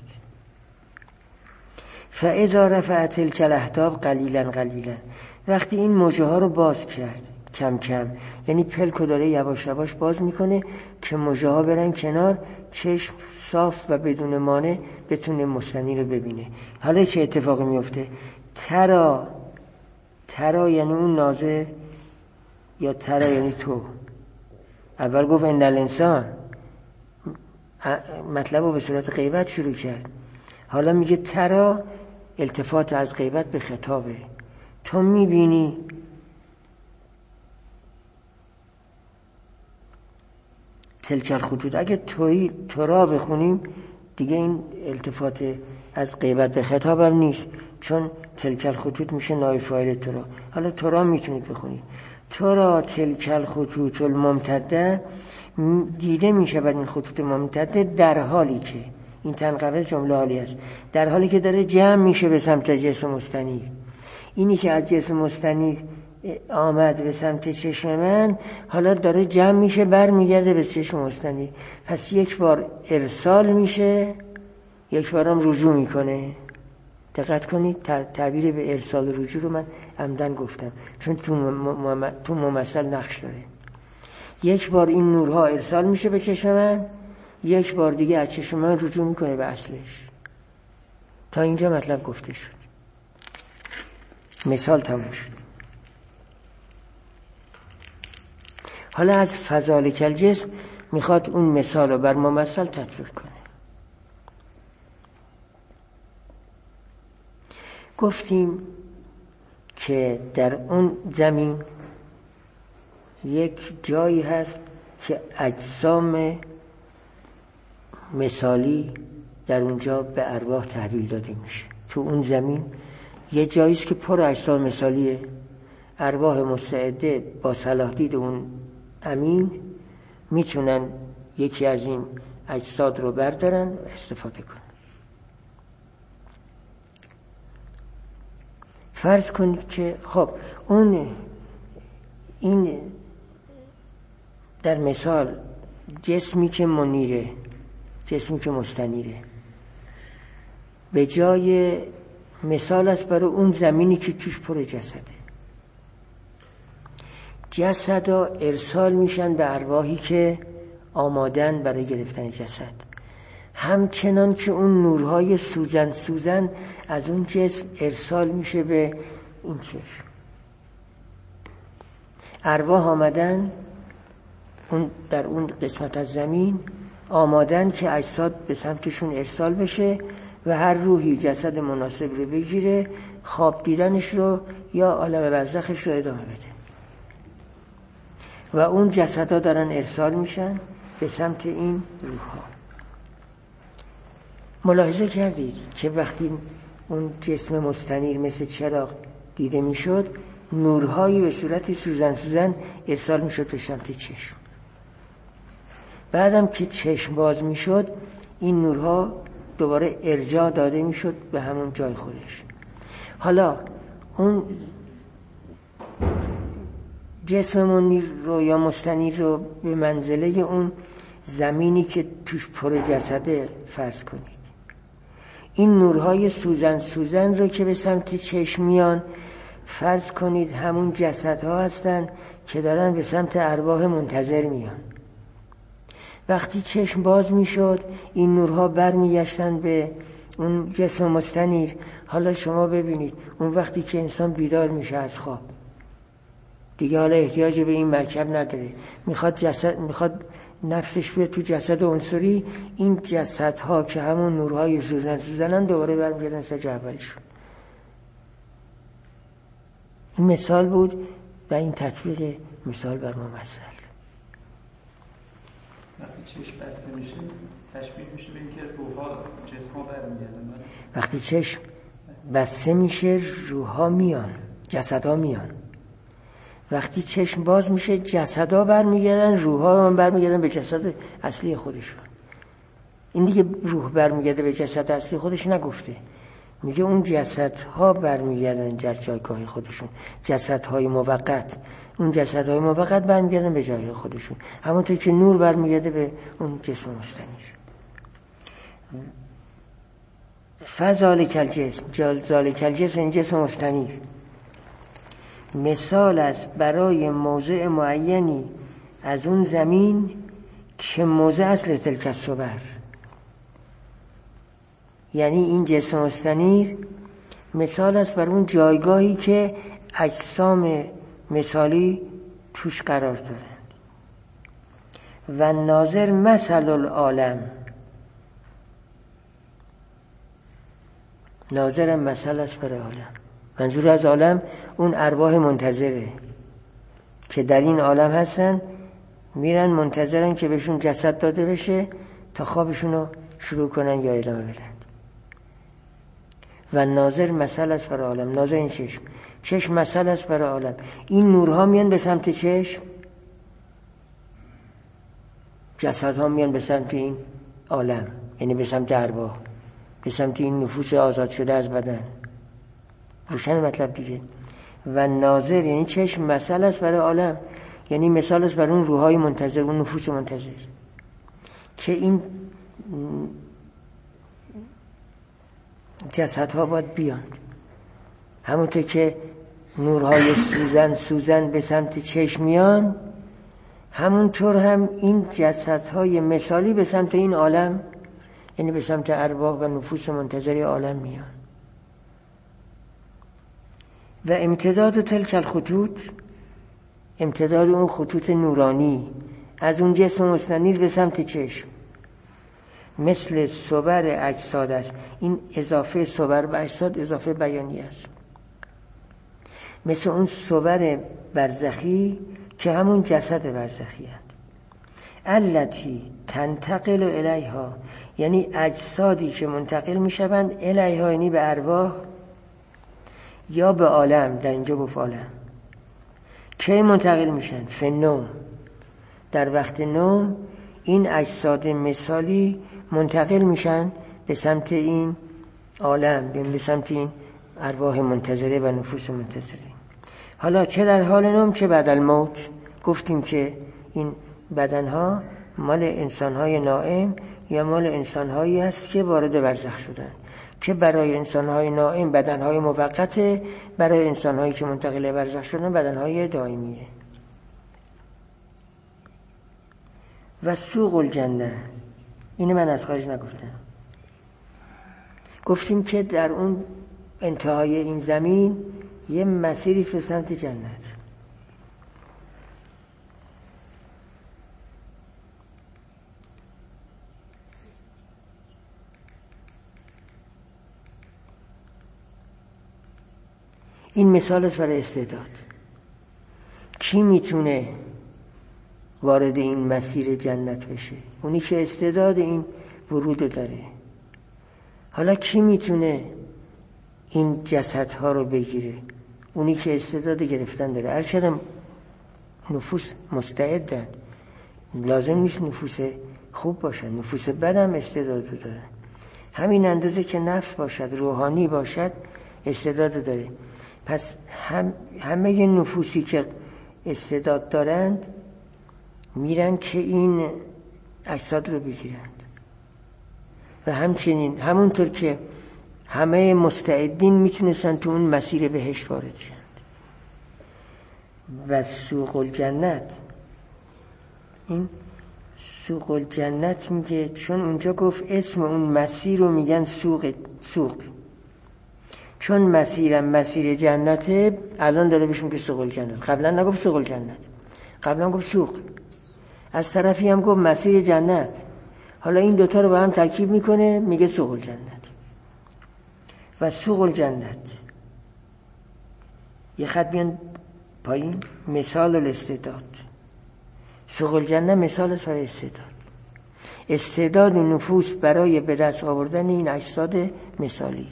فاذا رفع تلک الاهداب قلیلا، وقتی این موجه ها رو باز کرد کم کم، یعنی پلکو داره یواش یواش باز میکنه که موجه ها برن کنار، چشم صاف و بدون مانع بتونه مستنیر رو ببینه. حالا چه اتفاقی میفته؟ ترا یعنی اون ناظر، یا ترا یعنی تو. اول گفت ان الانسان، مطلب رو به صورت غیبت شروع کرد، حالا میگه ترا، التفات از غیبت به خطابه. تو میبینی تلک الخطوط. اگه تورا بخونیم دیگه این التفات از غیبت به خطاب هم نیست، چون تلک الخطوط میشه نایب فاعل تورا. حالا تورا میتونید بخونید. تورا تلک الخطوط الممتده، دیده میشه بعد این خطوط ممتده در حالی که این تنقبض جمله حالی است، در حالی که داره جمع میشه به سمت جسم مستنیر. اینی که از جسم مستنیر آمد به سمت چشم من، حالا داره جمع میشه برمیگرده به چشم مستنیر. پس یک بار ارسال میشه، یک بارم رجوع میکنه. دقت کنید تعبیر به ارسال و رجوع رو من عمدن گفتم، چون تو ممثل نقش داره. یک بار این نورها ارسال میشه به چشم من، یک بار دیگه از چشم من رجوع میکنه به اصلش. تا اینجا مطلب گفته شد، مثال تموم شد. حالا از فذالک الجسم میخواد اون مثال رو بر ممثل تطبیق کنه. گفتیم که در اون زمین یک جایی هست که اجسام مثالی در اونجا به ارواح تحویل داده میشه. تو اون زمین یه جاییست که پر اجسام مثالیه. ارواح مستعده با صلاح دید اون امین میتونن یکی از این اجساد رو بردارن و استفاده کنن. فرض کنید که خب این در مثال جسمی که منیره، جسمی که مستنیره، به جای مثال است برای اون زمینی که توش پر جسده. جسدا ارسال میشن به ارواحی که آمادن برای گرفتن جسد، همچنان که اون نورهای سوزن از اون جسم ارسال میشه به این چشم. ارواح آمدن اون در اون قسمت از زمین آمادن که اجساد به سمتشون ارسال بشه و هر روحی جسد مناسب رو بگیره، خواب دیدنش رو یا عالم برزخش رو ادامه بده. و اون جسدها دارن ارسال میشن به سمت این روحها. ملاحظه کردید که وقتی اون جسم مستنیر مثل چراغ دیده میشد، نورهایی به صورت سوزن ارسال میشد به سمت چشم. بعدم که چشم باز میشد، این نورها دوباره ارجاع داده میشد به همون جای خودش. حالا اون جسم منیر رو یا مستنیر رو به منزله اون زمینی که توش پر جسده فرض کنید. این نورهای سوزن رو که به سمت چشم میان فرض کنید همون جسدها هستن که دارن به سمت ارواح منتظر میان. وقتی چشم باز میشد، این نورها برمیگشتن به اون جسم مستنیر. حالا شما ببینید اون وقتی که انسان بیدار میشه از خواب، دیگه حالا احتیاج به این مرکب نداره، میخواد نفسش بیاد تو جسد عنصری، این جسدها که همون نورهای سوزنن دوباره برمیگردن سر اولیشون. این مثال بود و این تطبیق مثال بر ممثل. وقتی چشم بسته میشه تشبیه میشه به اینکه روح‌ها جسم‌ها برمیگردن. وقتی چشم بسته میشه روح‌ها میان، جسدها میان. وقتی چشم باز میشه جسدها برمیگردن، روح‌ها هم برمیگردن به جسد اصلی خودشون. این دیگه روح برمیگرده به جسد اصلی خودش نگفته، میگه اون جسدها برمیگردن در جایگاه خودشون، جسدهای موقت. اون جسدهای موقت برمیگردن به جای خودشون، همونطور که نور برمیگرده به اون جسم مستنیر. فذالک الجسم، ذالک الجسم، این جسم مستنیر مثال است برای موضع معینی از اون زمین که موضع اصل تلک الصور. یعنی این جسم مستنیر مثال است بر اون جایگاهی که اجسام مثالی توش قرار دارند. و ناظر مثل العالم، ناظرم مثل است بر عالم. منظور از عالم اون ارواح منتظره که در این عالم هستن میرن منتظرن که بهشون جسد داده بشه تا خوابشون رو شروع کنن یا ادامه بدن. و ناظر مثل است برای عالم. ناظر این چشم مثل است برای عالم. این نورها میان به سمت چشم، جسدها میان به سمت این عالم، یعنی به سمت ارواح، به سمت این نفوس آزاد شده از بدن. روشن مطلب دیگه. و ناظر یعنی چشم مثل است برای عالم، یعنی مثال است برای اون روحای منتظر، اون نفوس منتظر که این جسدها باید بیان. همونطور که نورهای سوزن به سمت چشم میان، همونطور هم این جسدهای مثالی به سمت این عالم، یعنی به سمت ارواح و نفوس منتظر عالم میان. و امتداد تلک الخطوط، امتداد اون خطوط نورانی از اون جسم مستنیر به سمت چشم، مثل صور اجساد است. این اضافه صور به اجساد اضافه بیانی است. مثل اون صور برزخی که همون جسد برزخی است. التی تنتقل الیها، یعنی اجسادی که منتقل میشوند الیها، یعنی به ارواح یا به عالم. در اینجا گفت عالم. کی منتقل میشن؟ فنوم، در وقت نوم این اجساد مثالی منتقل میشن به سمت این عالم، به سمت این ارواح منتظره و نفوس منتظره. حالا چه در حال نوم چه بعد الموت. گفتیم که این بدنها مال انسانهای نائم یا مال انسانهایی است که وارد برزخ شدن، که برای انسانهای نائم بدنهای موقته، برای انسانهایی که منتقل برزخ شدن بدنهای دائمیه. و سوق الجنه، اینو من از خارج نگفتم. گفتیم که در اون انتهای این زمین یه مسیری به سمت جنت. این مثال است برای استعداد. کی میتونه وارد این مسیر جنت بشه؟ اونی که استعداد این ورود داره. حالا کی میتونه این جسدها رو بگیره؟ اونی که استعداد گرفتن داره. ارشدم نفوس مستعدن، لازم نیست نفوس خوب باشن، نفوس بد هم استعداد داره. همین اندازه که نفس باشد، روحانی باشد، استعداد داره. پس همه نفوسی که استعداد دارند میرن که این اجساد رو بگیرند. و همچنین همونطور که همه مستعدین میتونستن تو اون مسیر بهشت وارد شند. و سوق الجنت، این سوق الجنت میگه چون اونجا گفت اسم اون مسیر رو میگن سوق، چون مسیرم مسیر جنته، الان داره بهش میگه سوق الجنت. قبلا نگفت سوق الجنت، قبلا گفت سوق. از طرفی هم گفت مسیر جنت. حالا این دوتا رو با هم ترکیب میکنه میگه سوق الجنت. و سوق الجنت یه خط بیان پایین، مثال الاستعداد. سوق الجنت مثال است برای استعداد. استعداد نفوس برای به دست آوردن این اجساد مثالی.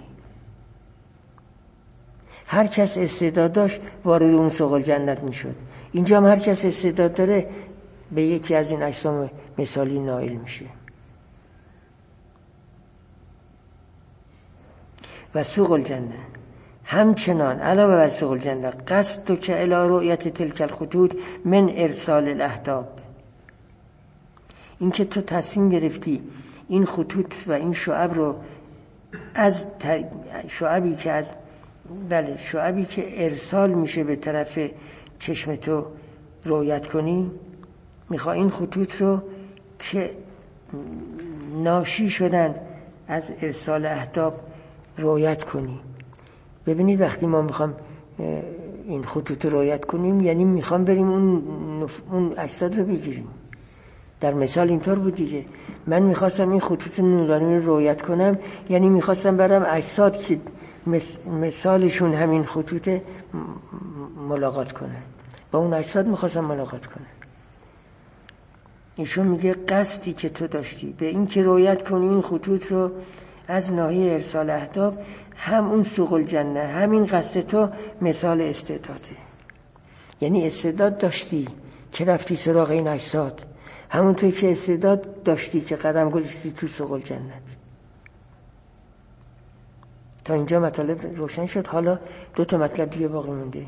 هر کس استعداد داشت وارد اون سوق الجنت میشد. اینجا هم هر کس استعداد داره به یکی از این اجسام مثالی نائل میشه. و سوق الجنه همچنان علاوه بر سوق الجنه قصد که الی رؤیت تلک الخطوط من ارسال الاهداب، این که تو تصمیم گرفتی این خطوط و این شعب رو از شعبی که ارسال میشه به طرف چشم تو رؤیت کنی، میخوای این خطوط رو که ناشی شدن از ارسال اهداب رؤیت کنی. ببینید وقتی ما میخوام این خطوط رو رؤیت کنیم یعنی میخوام بریم اون اجساد رو بگیریم. در مثال اینطور بود دیگه. من میخواستم این خطوط نورانی رو رؤیت کنم، یعنی میخواستم برم اجساد که مثالشون همین خطوط ملاقات کنم، با اون اجساد میخواستم ملاقات کنم. ایشون میگه قصدی که تو داشتی به این که رویت کنی این خطوط رو از ناحیه ارسال اهداف، هم اون سوق الجنه همین قصد تو مثال استعداده. یعنی استعداد داشتی که رفتی سراغ این اجساد، همونطور که استعداد داشتی که قدم گذاشتی تو سوق الجنت. تا اینجا مطالب روشن شد. حالا 2 مطلب دیگه باقی مونده.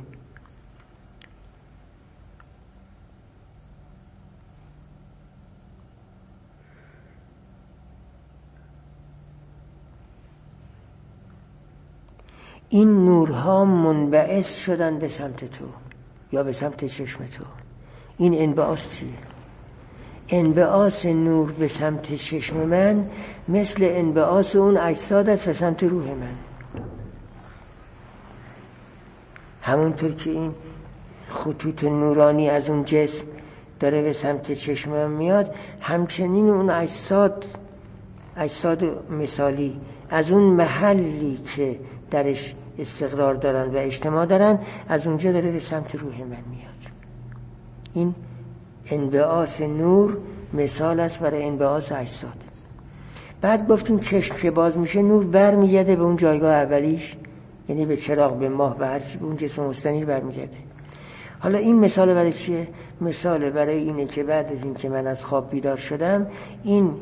این نورها منبعث شدن به سمت تو یا به سمت چشم تو. این انبعاث چیه؟ انبعاث نور به سمت چشم من مثل انبعاث اون اجساد است به سمت روح من. همونطور که این خطوط نورانی از اون جسم داره به سمت چشم من میاد، همچنین اون اجساد مثالی از اون محلی که درش استقرار دارن و اجتماع دارن، از اونجا داره به سمت روح من میاد. این انبعاث نور مثال است برای انبعاث اجساد. بعد گفتیم چشم که باز میشه نور برمیگرده به اون جایگاه اولیش، یعنی به چراغ، به ماه، به هر چی، به اون جسم مستنیر برمیگرده. حالا این مثال برای چیه؟ مثال برای اینه که بعد از این که من از خواب بیدار شدم، این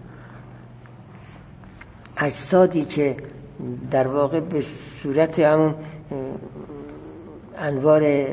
اجسادی که در واقع به صورت همون انوار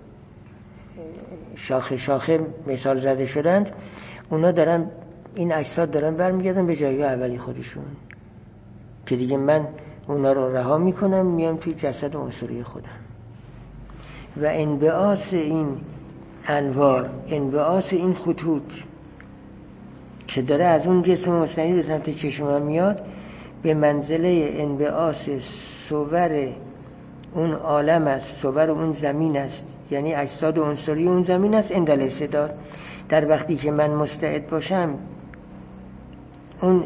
شاخه شاخه مثال زده شدند، اونا دارن، این اجساد دارن برمیگردن به جایگاه اولی خودشون، که دیگه من اونا رو رها میکنم، میام توی جسد عنصری خودم. و انبعاث این انوار، انبعاث این خطوط که داره از اون جسم مستنیر به سمت چشم من میاد، به منزله انبعاث صور اون عالم است، صور اون زمین است، یعنی اجساد عنصری اون زمین است. اندل استعداد، در وقتی که من مستعد باشم، اون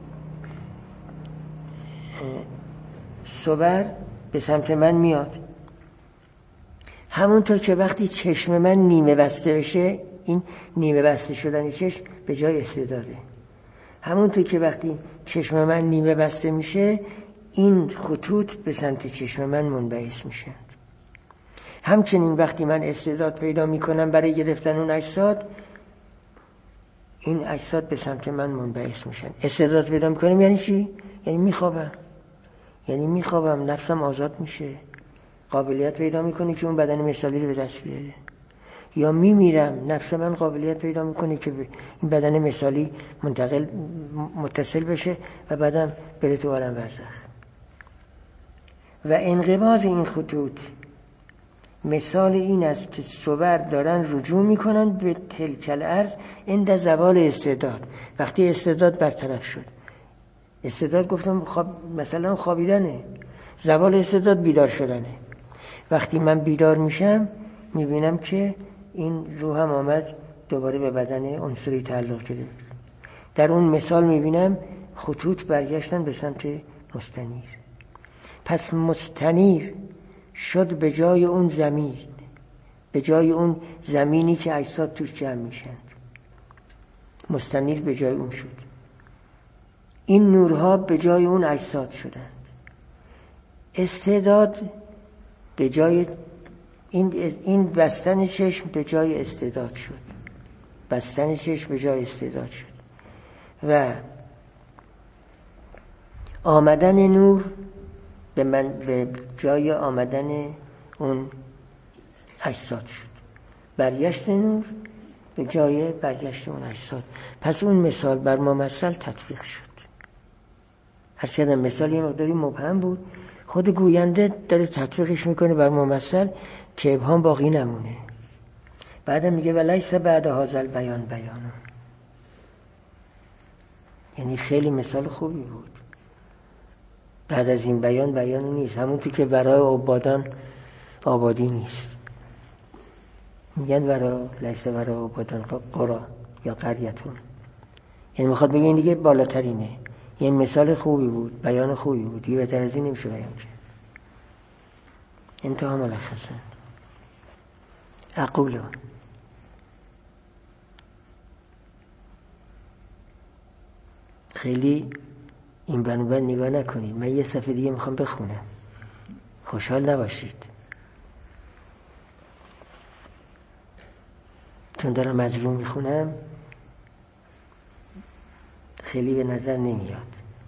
صور به سمت من میاد. همونطور که وقتی چشم من نیمه بسته بشه، این نیمه بسته شدن چشم به جای استعداده. همونطور که وقتی چشم من نیمه بسته میشه، این خطوط به سمت چشم من منبعث میشن. همچنین وقتی من استعداد پیدا میکنم برای گرفتن اون اجساد، این اجساد به سمت من منبعث میشن. استعداد پیدا میکنم یعنی چی؟ یعنی میخوابم، نفسم آزاد میشه، قابلیت پیدا میکنه که اون بدن مثالی رو به دست بیاره. یا میمیرم، نفس من قابلیت پیدا میکنه که این بدن مثالی متصل بشه و بعدم بره تو عالم برزخ. و انقباض این خطوط مثال این است که صور دارن رجوع میکنن به تلک الارض عند زوال استعداد. وقتی استعداد برطرف شد، استعداد گفتم مثلا خوابیدنه، زوال استعداد بیدار شدنه. وقتی من بیدار میشم میبینم که این روحم آمد دوباره به بدن عنصری تعلق گرفت. در اون مثال میبینم خطوط برگشتن به سمت مستنیر. پس مستنیر شد به جای اون زمین، به جای اون زمینی که اجساد توش جمع میشند، مستنیر به جای اون شد. این نورها به جای اون اجساد شدند. استعداد به جای این بستن چشم به جای استعداد شد. بستن چشم به جای استعداد شد و آمدن نور به جای آمدن اون اجساد شد. برگشت نور به جای برگشت اون اجساد. پس اون مثال بر ممثل تطبیق شد. هرچند مثال یه مقداری مبهم بود، خود گوینده داره تطبیقش میکنه بر ممثل که ابهام باقی نمونه. بعدم میگه ولیس بعد هذا البیان بیان، یعنی خیلی مثال خوبی بود. بعد از این بیان نیست. همونطور که برای عبادان آبادی نیست، میگن لیس برای عبادان قرا یا قریتون، یعنی میخواد بگه این دیگه بالاترینه. یعنی مثال خوبی بود، بیان خوبی بود، دیگه بهتر از این نمیشه بیان کرد. انتها ملخصا اقول خیلی این بنابر نگاه نکنید. من یه صفحه دیگه میخوام بخونم، خوشحال نباشید چون دارم از رو میخونم خیلی به نظر نمیاد.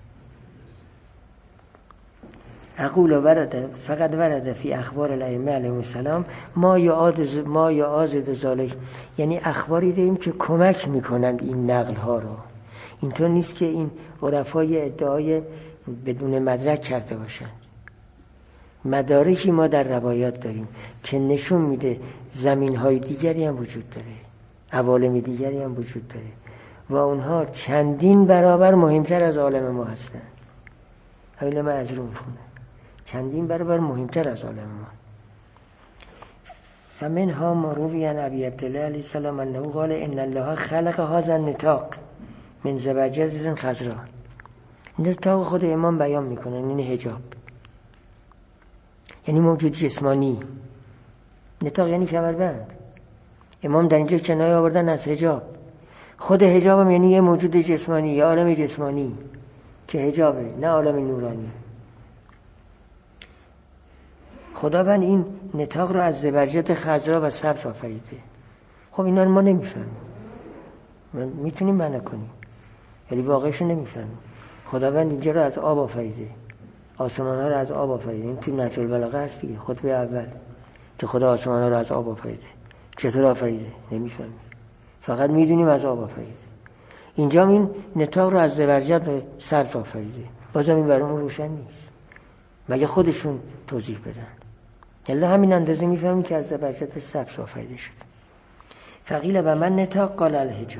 اقول ورد فقط ورد فی اخبار الائمه علیهم السلام ما یعاضد ذلک، یعنی اخباری داریم که کمک میکنند این نقل ها رو. اینطور نیست که این عرفای ادعای بدون مدرک کرده باشند. مدارکی ما در روایات داریم که نشون میده زمین های دیگری هم وجود داره، عوالم دیگری هم وجود داره و اونها چندین برابر مهمتر از عالم ما هستند. همین من از رو میخونم، چندین برابر مهمتر از عالم ما. فمنها ما روی عن ابی عبدالله علیه السلام انه قال ان الله خلق هذا النطاق من زبرجد خضراء. نطاق خود امام بیان میکنن، این حجاب یعنی موجود جسمانی. نطاق یعنی کمربند. امام در اینجا کنایه آوردن از حجاب. خود حجاب هم یعنی یه موجود جسمانی، یه عالم جسمانی که حجابه، نه عالم نورانی. خداوند این نطاق رو از زبرجد خضرا و سبز آفریده. خب اینا رو ما نمیفهمیم، میتونیم معنا کنیم ولی واقعش رو نمیفهمیم. خداوند اینجا رو از آب آفریده، آسمان ها رو از آب آفریده. این توی نهج البلاغه هست دیگه، خطبه اول که خدا آسمان ها رو از آب آفریده. چطور آفریده؟ نمیفهمیم، فقط میدونیم از آب آفریده. اینجا این نطاق رو از زبرجد سبز آفریده. بازم این برامون روشن نیست، مگه خودشون توضیح بدن. الا همین اندازه میفهمیم که از زبرجد سبز آفریده شد. فقیل و من نطاق قال الحجاب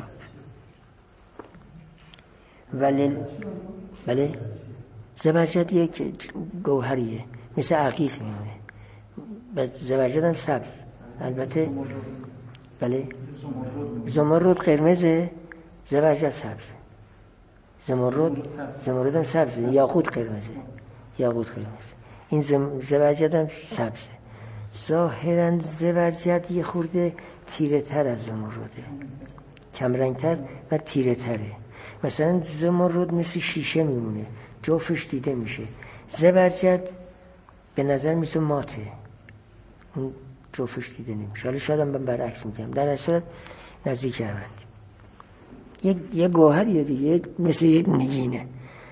بله زبرجد یک گوهریه مثل عقیق میمونه. زبرجد هم سبز البته، بله زمرد قرمزه، زبرجد سبز. زمرد هم سبزه، یاقوت قرمزه، یاقوت قرمز. این زبرجد هم سبزه. ظاهرا زبرجد یه خورده تیره تر از زمرده، کم رنگ تر و تیره تره. مثلا زمرد مثل شیشه میمونه، جوفش دیده میشه. زبرجد به نظر مثل ماته، اون جوفش دیده نمیشه. حالا شاید من برعکس میگم، در اصل نزدیک همند. یه گوهریه دیگه، مثل یه نگینه.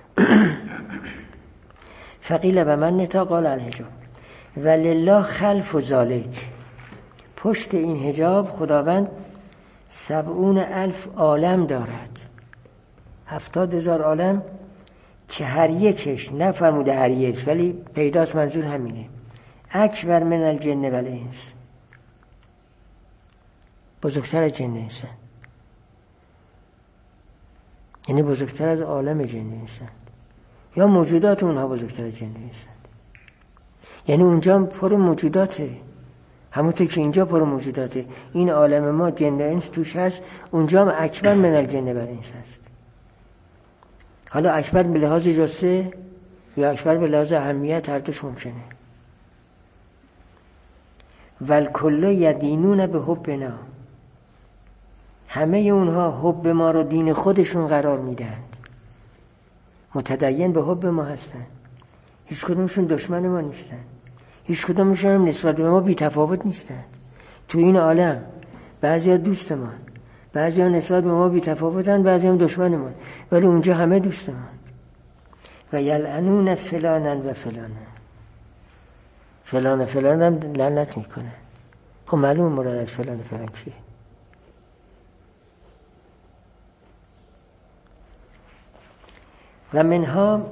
فقیل و من نطاق قال الحجاب ولله خلف ذالک. پشت این حجاب خداوند 70,000 عالم دارد، 70,000 عالم که هر یکش، نفرموده هر یک ولی پیداست منظور همینه، اکبر من الجن و الانس، بزرگتر از جن انسان، یعنی بزرگتر از عالم جن انسان، یا موجودات اونها بزرگتر از جن انسان. یعنی اونجا پر موجوداته، همونطور که اینجا پر موجوداته. این عالم ما جن انس توش هست، اونجا هم اکبر من الجن و الانس هست. حالا اکبر به لحاظ جسه یا اکبر به لحاظ اهمیت، هر دوش ممکنه. والکل یدینون به حبنا، همه اونها حب ما رو دین خودشون قرار میدند، متدین به حب ما هستن، هیچ کدومشون دشمن ما نیستن، هیچ کدومشون هم نسبت به ما بی تفاوت نیستن. تو این عالم بعضی ها دوست ما، بعضی ها نسبت به ما بی تفاوتن، بعضی هم دشمن ما، ولی اونجا همه دوست ما. و یلعنون فلانن و فلانن، فلان هم لعنت میکنن. خب معلوم مراد از فلان کیه. و منها،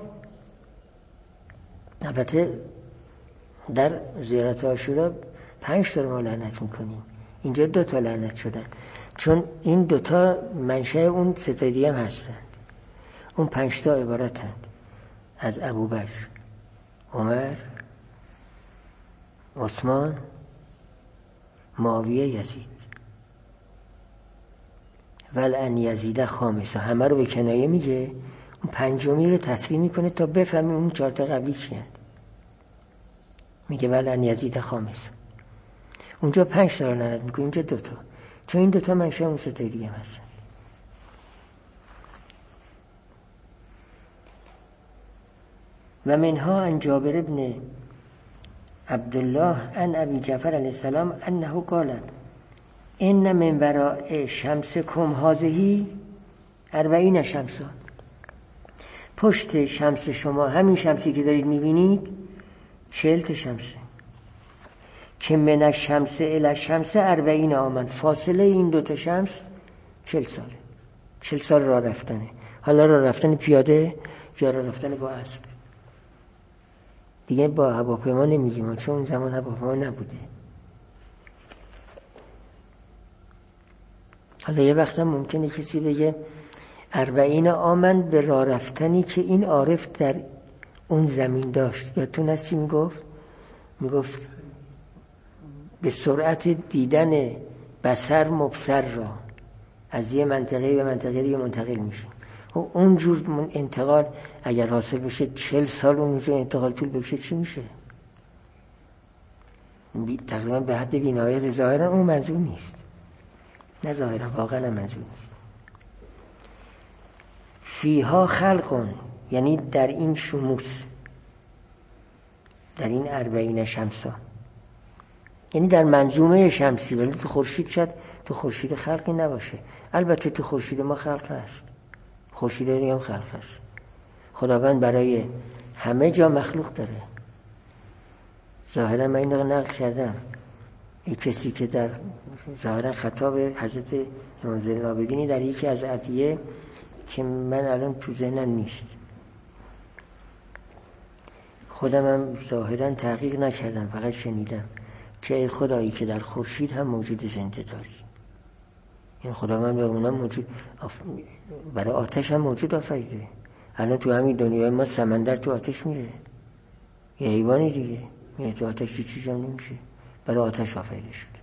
البته در زیارت عاشورا 5 تا ما لعنت میکنیم، اینجا 2 تا لعنت شدن، چون این 2 تا منشأ اون 3 تا دیگه هم هستند. اون 5 تا عبارتند از ابوبکر، عمر، عثمان، معاویه، یزید. ولعن یزید خامسه، همه رو به کنایه میگه، اون 5می رو تصریح میکنه تا بفهمیم اون 4 تا قبلی چی هست. میگه ولعن یزید خامسه. اونجا 5 تا رو لعنت میکنه، اینجا 2 تا، چون این 2 تا منشأ اون 3 تا دیگه هم هستن. و منها عن جابر بن عبدالله عن ابی جعفر علیه السلام انه قال ان من وراء شمسکم هذه 40 شمسا، پشت شمس شما، همین شمسی که دارید میبینید 40 تا شمسه، که من الشمس الی الشمس 40 عاما، فاصله این دوتا شمس 40 ساله. 40 سال راه رفتنه. حالا راه رفتن پیاده یا راه رفتن با اسب. دیگه با هواپیما نمیگیم چون اون زمان هواپیما نبوده. حالا یه وقتا ممکنه کسی بگه 40 عامن به راه رفتنی که این عارف در اون زمین داشت. یادتون هست چی میگفت؟ میگفت به سرعت دیدن بصر مبصر را از یه منطقه به منطقه دیگه منتقل میشه. و اونجور انتقال اگر حاصل بشه 40 سال اونجور انتقال طول بکشه چی میشه؟ تقریبا به حد بی‌نهایت. ظاهرا اون منظور نیست، نه ظاهرا واقعا منظور نیست. فیها خلقون، یعنی در این شموس، در این 40 شمسا، یعنی در منظومه شمسی، ولی تو خورشید شد تو خورشید خلقی نباشه. البته تو خورشید ما خلق هست، خورشید دیگه هم خلق هست. خداوند برای همه جا مخلوق داره. ظاهرا من این رو نقل کردم، این کسی که در ظاهرا خطاب حضرت امام زین العابدینی در یکی از ادعیه که من الان تو ذهنم نیست، خودم هم ظاهرا تحقیق نکردم، فقط شنیدم که ای خدایی که در خورشید هم موجود زنده داری. این خداوند به اونم موجود برای آتش هم موجود آفریده. الان تو همین دنیای ما سمندر تو آتش میره، یه حیوانی دیگه میره تو آتش، چیزی هم نمیشه، برای آتش آفریده شده.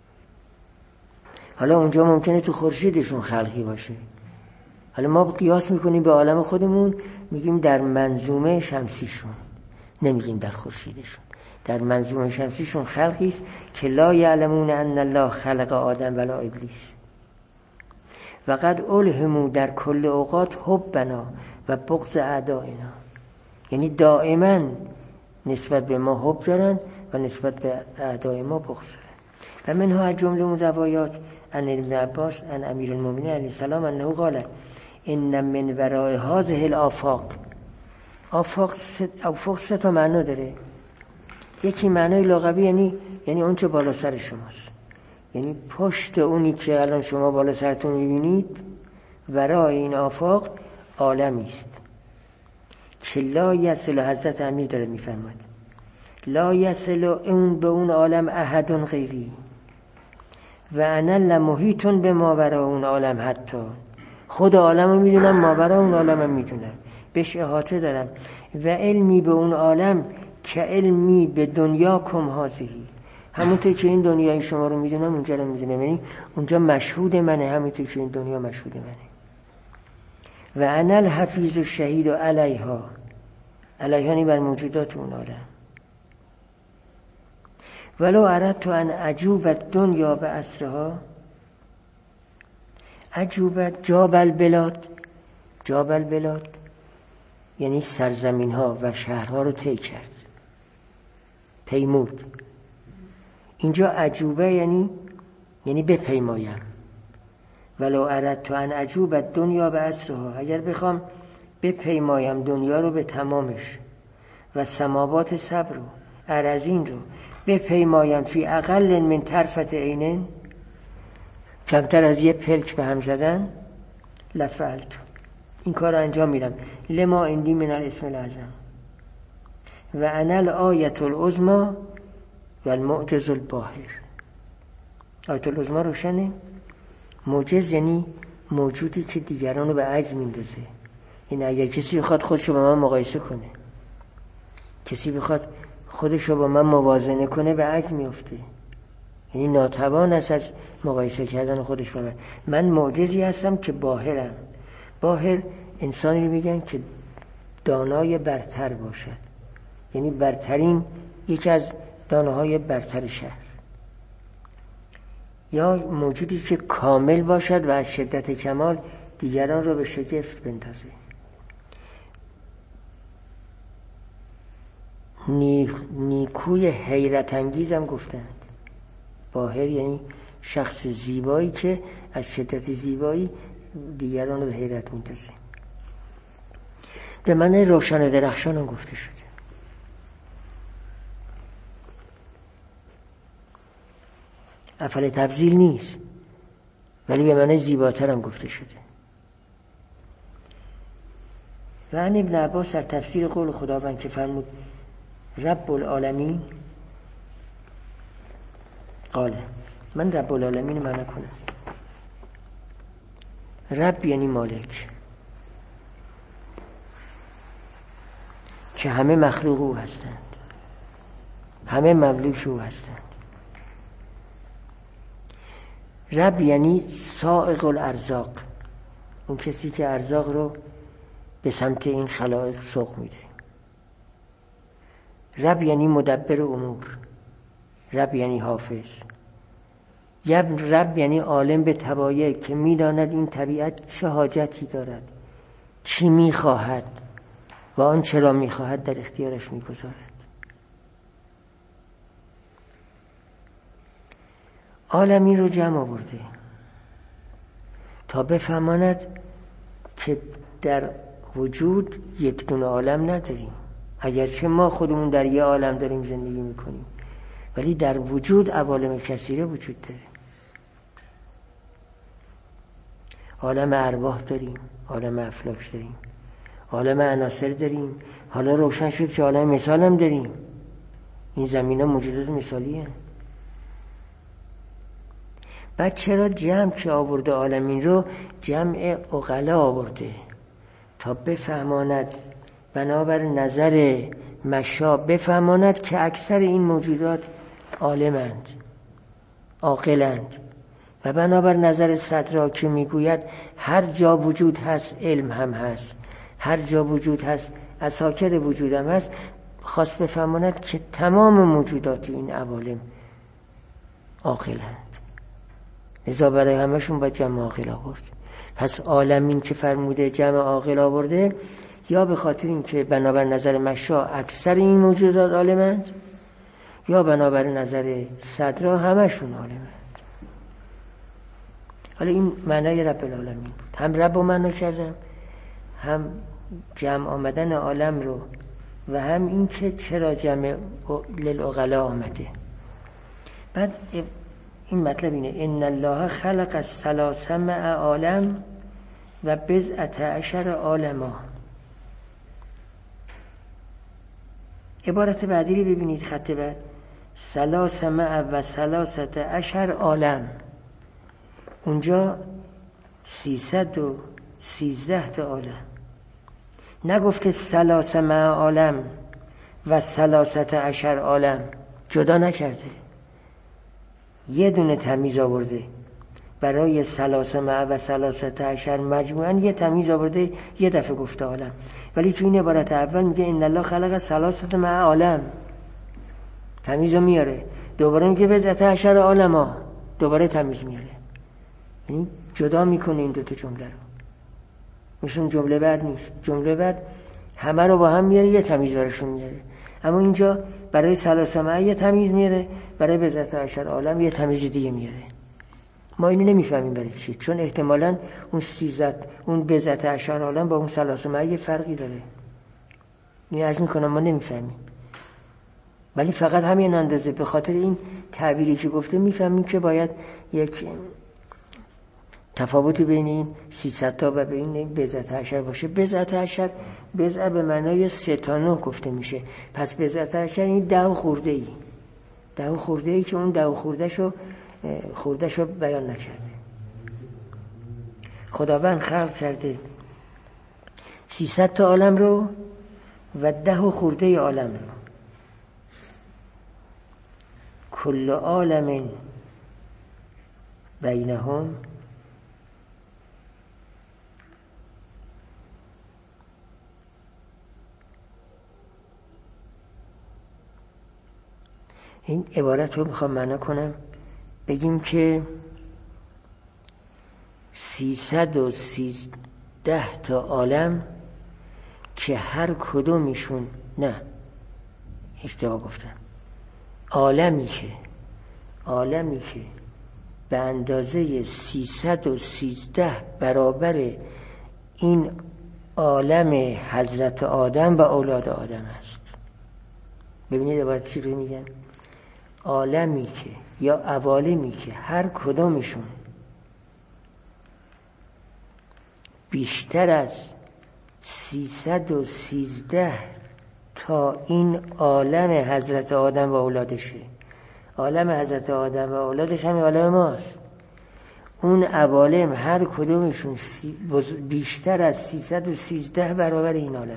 حالا اونجا ممکنه تو خورشیدشون خلقی باشه. حالا ما قیاس میکنیم به عالم خودمون، میگیم در منظومه شمسیشون، نمیگیم در خورشیدشون. در منظومه شمسیشون خلقی است که لا یعلمون ان الله خلق آدم ولا ابلیس و قد الهموا در کل اوقات حبنا و بغض اعدائنا، یعنی دائما نسبت به ما حب دارن و نسبت به اعدای ما بغض دارن. و منها از جمله اون روایات عن ابن عباس عن امیر المؤمنین علیه السلام انه قال ان من وراء هذه الافاق، آفاق سه تا معنا داره. یکی معنای لغوی یعنی اون چه بالا سر شماست، یعنی پشت اونی که الان شما بالا سرتون میبینید، ورای این آفاق عالمی است که لا یصل، حضرت امیر داره میفرماد، لا یصل اون به اون عالم احد غیری و انا لمحیط به ما ورای اون عالم، حتی خود عالم رو میدونم، ما ورای اون عالم رو میدونم، بهش احاطه دارم. و علمی به اون عالم که علمی به دنیا کم هازهی، همونطور که این دنیای شما رو میدونم اونجا رو میدونم، یعنی اونجا مشهود منه، همونطور که این دنیا مشهود منه. و انا الحفیظ الشهید علیها، علیها بر موجودات اون عالم. ولو اردت ان اجوب الدنیا به اسرها، اجوبت جاب البلاد، جاب البلاد یعنی سرزمین ها و شهرها رو طی کرد، پیمود. اینجا عجوبه یعنی بپیمایم. ولو اردت ان اجوب الدنیا به اسرها، اگر بخوام بپیمایم دنیا رو به تمامش و سماوات سبع رو، ارضین رو بپیمایم فی اقل من طرفت عینین، کمتر از یه پلک به هم زدن، لفعلت، این کار رو انجام میدم. لما عندی من الاسم العظم و انا الآیة العظمی و المعجز الباهر. آیت العظمی روشنه. معجز یعنی موجودی که دیگران رو به عجز میندازه. این اگر کسی بخواد خودشو با من مقایسه کنه، کسی بخواد خودشو با من موازنه کنه، به عجز میفته، یعنی ناتوان است از مقایسه کردن خودش با من. من معجزی هستم که باهرم. باهر انسانی رو میگن که دانای برتر باشد، یعنی برترین، یکی از داناهای برتر شهر، یا موجودی که کامل باشد و از شدت کمال دیگران رو به شگفت بندازه. نیکوی حیرت انگیزم گفتند. باهر یعنی شخص زیبایی که از شدت زیبایی دیگران رو به حیرت میندازه. به معنی روشن و درخشان هم گفته شده. افعال تفضیل نیست ولی به معنی زیباتر هم گفته شده. و عن ابن عباس در تفسیر قول خداوند که فرمود رب العالمین قاله، من رب العالمین معنی کنم. رب یعنی مالک که همه مخلوق او هستند، همه مملوک او هستند. رب یعنی سائق الارزاق، اون کسی که ارزاق رو به سمت این خلائق سوق میده. رب یعنی مدبر امور، رب یعنی حافظ، رب یعنی عالم به طبایع که میداند این طبیعت چه حاجتی دارد، چی میخواهد و آن چرا میخواهد در اختیارش میگذارد. عالمی رو جمع آورده تا بفهماند که در وجود یک دونه عالم نداریم، اگرچه ما خودمون در یه عالم داریم زندگی میکنیم ولی در وجود عوالم کثیره وجود داره. عالم ارواح داریم، عالم افلاک داریم، عالم عناصر داریم، حالا روشن شد که عالم مثال هم داریم. این زمین ها موجودات مثالی هست. بعد چرا جمع که آورده عالمین رو جمع عقلا آورده؟ تا بفهماند بنابر نظر مشا بفهماند که اکثر این موجودات عالمند، عاقلند، و بنابر نظر صدرا که میگوید هر جا وجود هست علم هم هست، هر جا وجود هست اساکر وجود هم هست، خواست بفهماند که تمام موجودات این عوالم عاقلند، لذا برای همشون باید جمع عاقل آورد. پس عالمین که فرموده جمع عاقل آورده یا به خاطر این که بنابر نظر مشا اکثر این موجودات عالمند، یا بنابر نظر صدرا همشون عالمند. حالا این معنای رب العالمین بود. هم رب رو معنی کردم، هم جمع آمدن عالم رو، و هم این که چرا جمع للعقلا آمده. بعد این مطلب اینه ان الله خلق الثلاث مع عالم و بضعة عشر عالما. عبارت بعدی رو ببینید، خط بعد، ثلاث مع و ثلاثة عشر عالم. اونجا 313 تا عالم، نگفته ثلاث مع عالم و ثلاثة عشر عالم، جدا نکرده، یه دونه تمیز آورده برای ثلاث مع و ثلاثة عشر مجموعاً، یه تمیز آورده، یه دفعه گفته عالم. ولی تو این عبارت اول میگه ان الله خلق ثلاثة مع عالم، تمیز رو میاره، دوباره میگه بضعة عشر عالما، دوباره تمیز میاره. یعنی جدا میکنه این دوتا جمله رو، مثل جمله بعد نیست. جمله بعد همه رو با هم میاره، یه تمیز برشون میاره، اما اینجا برای ثلاث مع یه تمیز میاره، برای بضعة عشر عالم یه تمیز دیگه میاره. ما اینو نمیفهمیم برای چی، چون احتمالاً اون بضعة عشر عالم با اون ثلاث مع یه فرقی داره. این عرض میکنم ما نمیفهمیم، ولی فقط همین اندازه به خاطر این تعبیری که گفته میفهمیم که باید یک تفاوتی بین این 300 تا و بین این بضعة عشر باشه. بضعة عشر، بضعه به معنای 3 تا 9 گفته میشه، پس بضعة عشر این 10 خورده ای، 10 خورده ای که اون 10 خورده شو بیان نکرده. خداوند خلق کرده 300 تا عالم رو و 10 خورده عالم رو. کل عالم بینهم این عبارت رو میخوام معنا کنم، بگیم که 313 تا عالم که هر کدومشون، نه اشتباه گفتم، عالمی که به اندازه 313 برابر این عالم حضرت آدم و اولاد آدم است. ببینید عبارت چی رو میگن؟ عالمی که یا عوالمی که هر کدومشون بیشتر از 313 تا این عالم حضرت آدم و اولادشه. عالم حضرت آدم و اولادش همین عالم ماست. اون عوالم هر کدومشون بیشتر از 313 برابر این عالمه.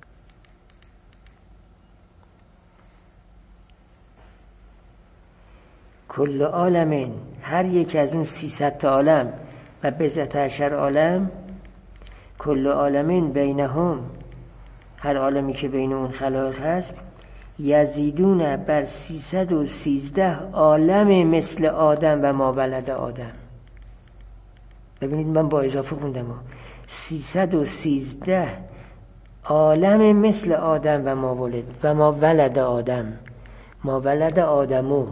کل عالمین، هر یک از اون 300 تا عالم و بضعة عشر عالم، کل عالمین بینهم، هر عالمی که بین اون خلایق هست، یزیدون بر 313 عالم مثل آدم و ما ولد آدم. ببینید من با اضافه خوندم 313 عالم مثل آدم و ما ولد آدم. ما ولد آدمو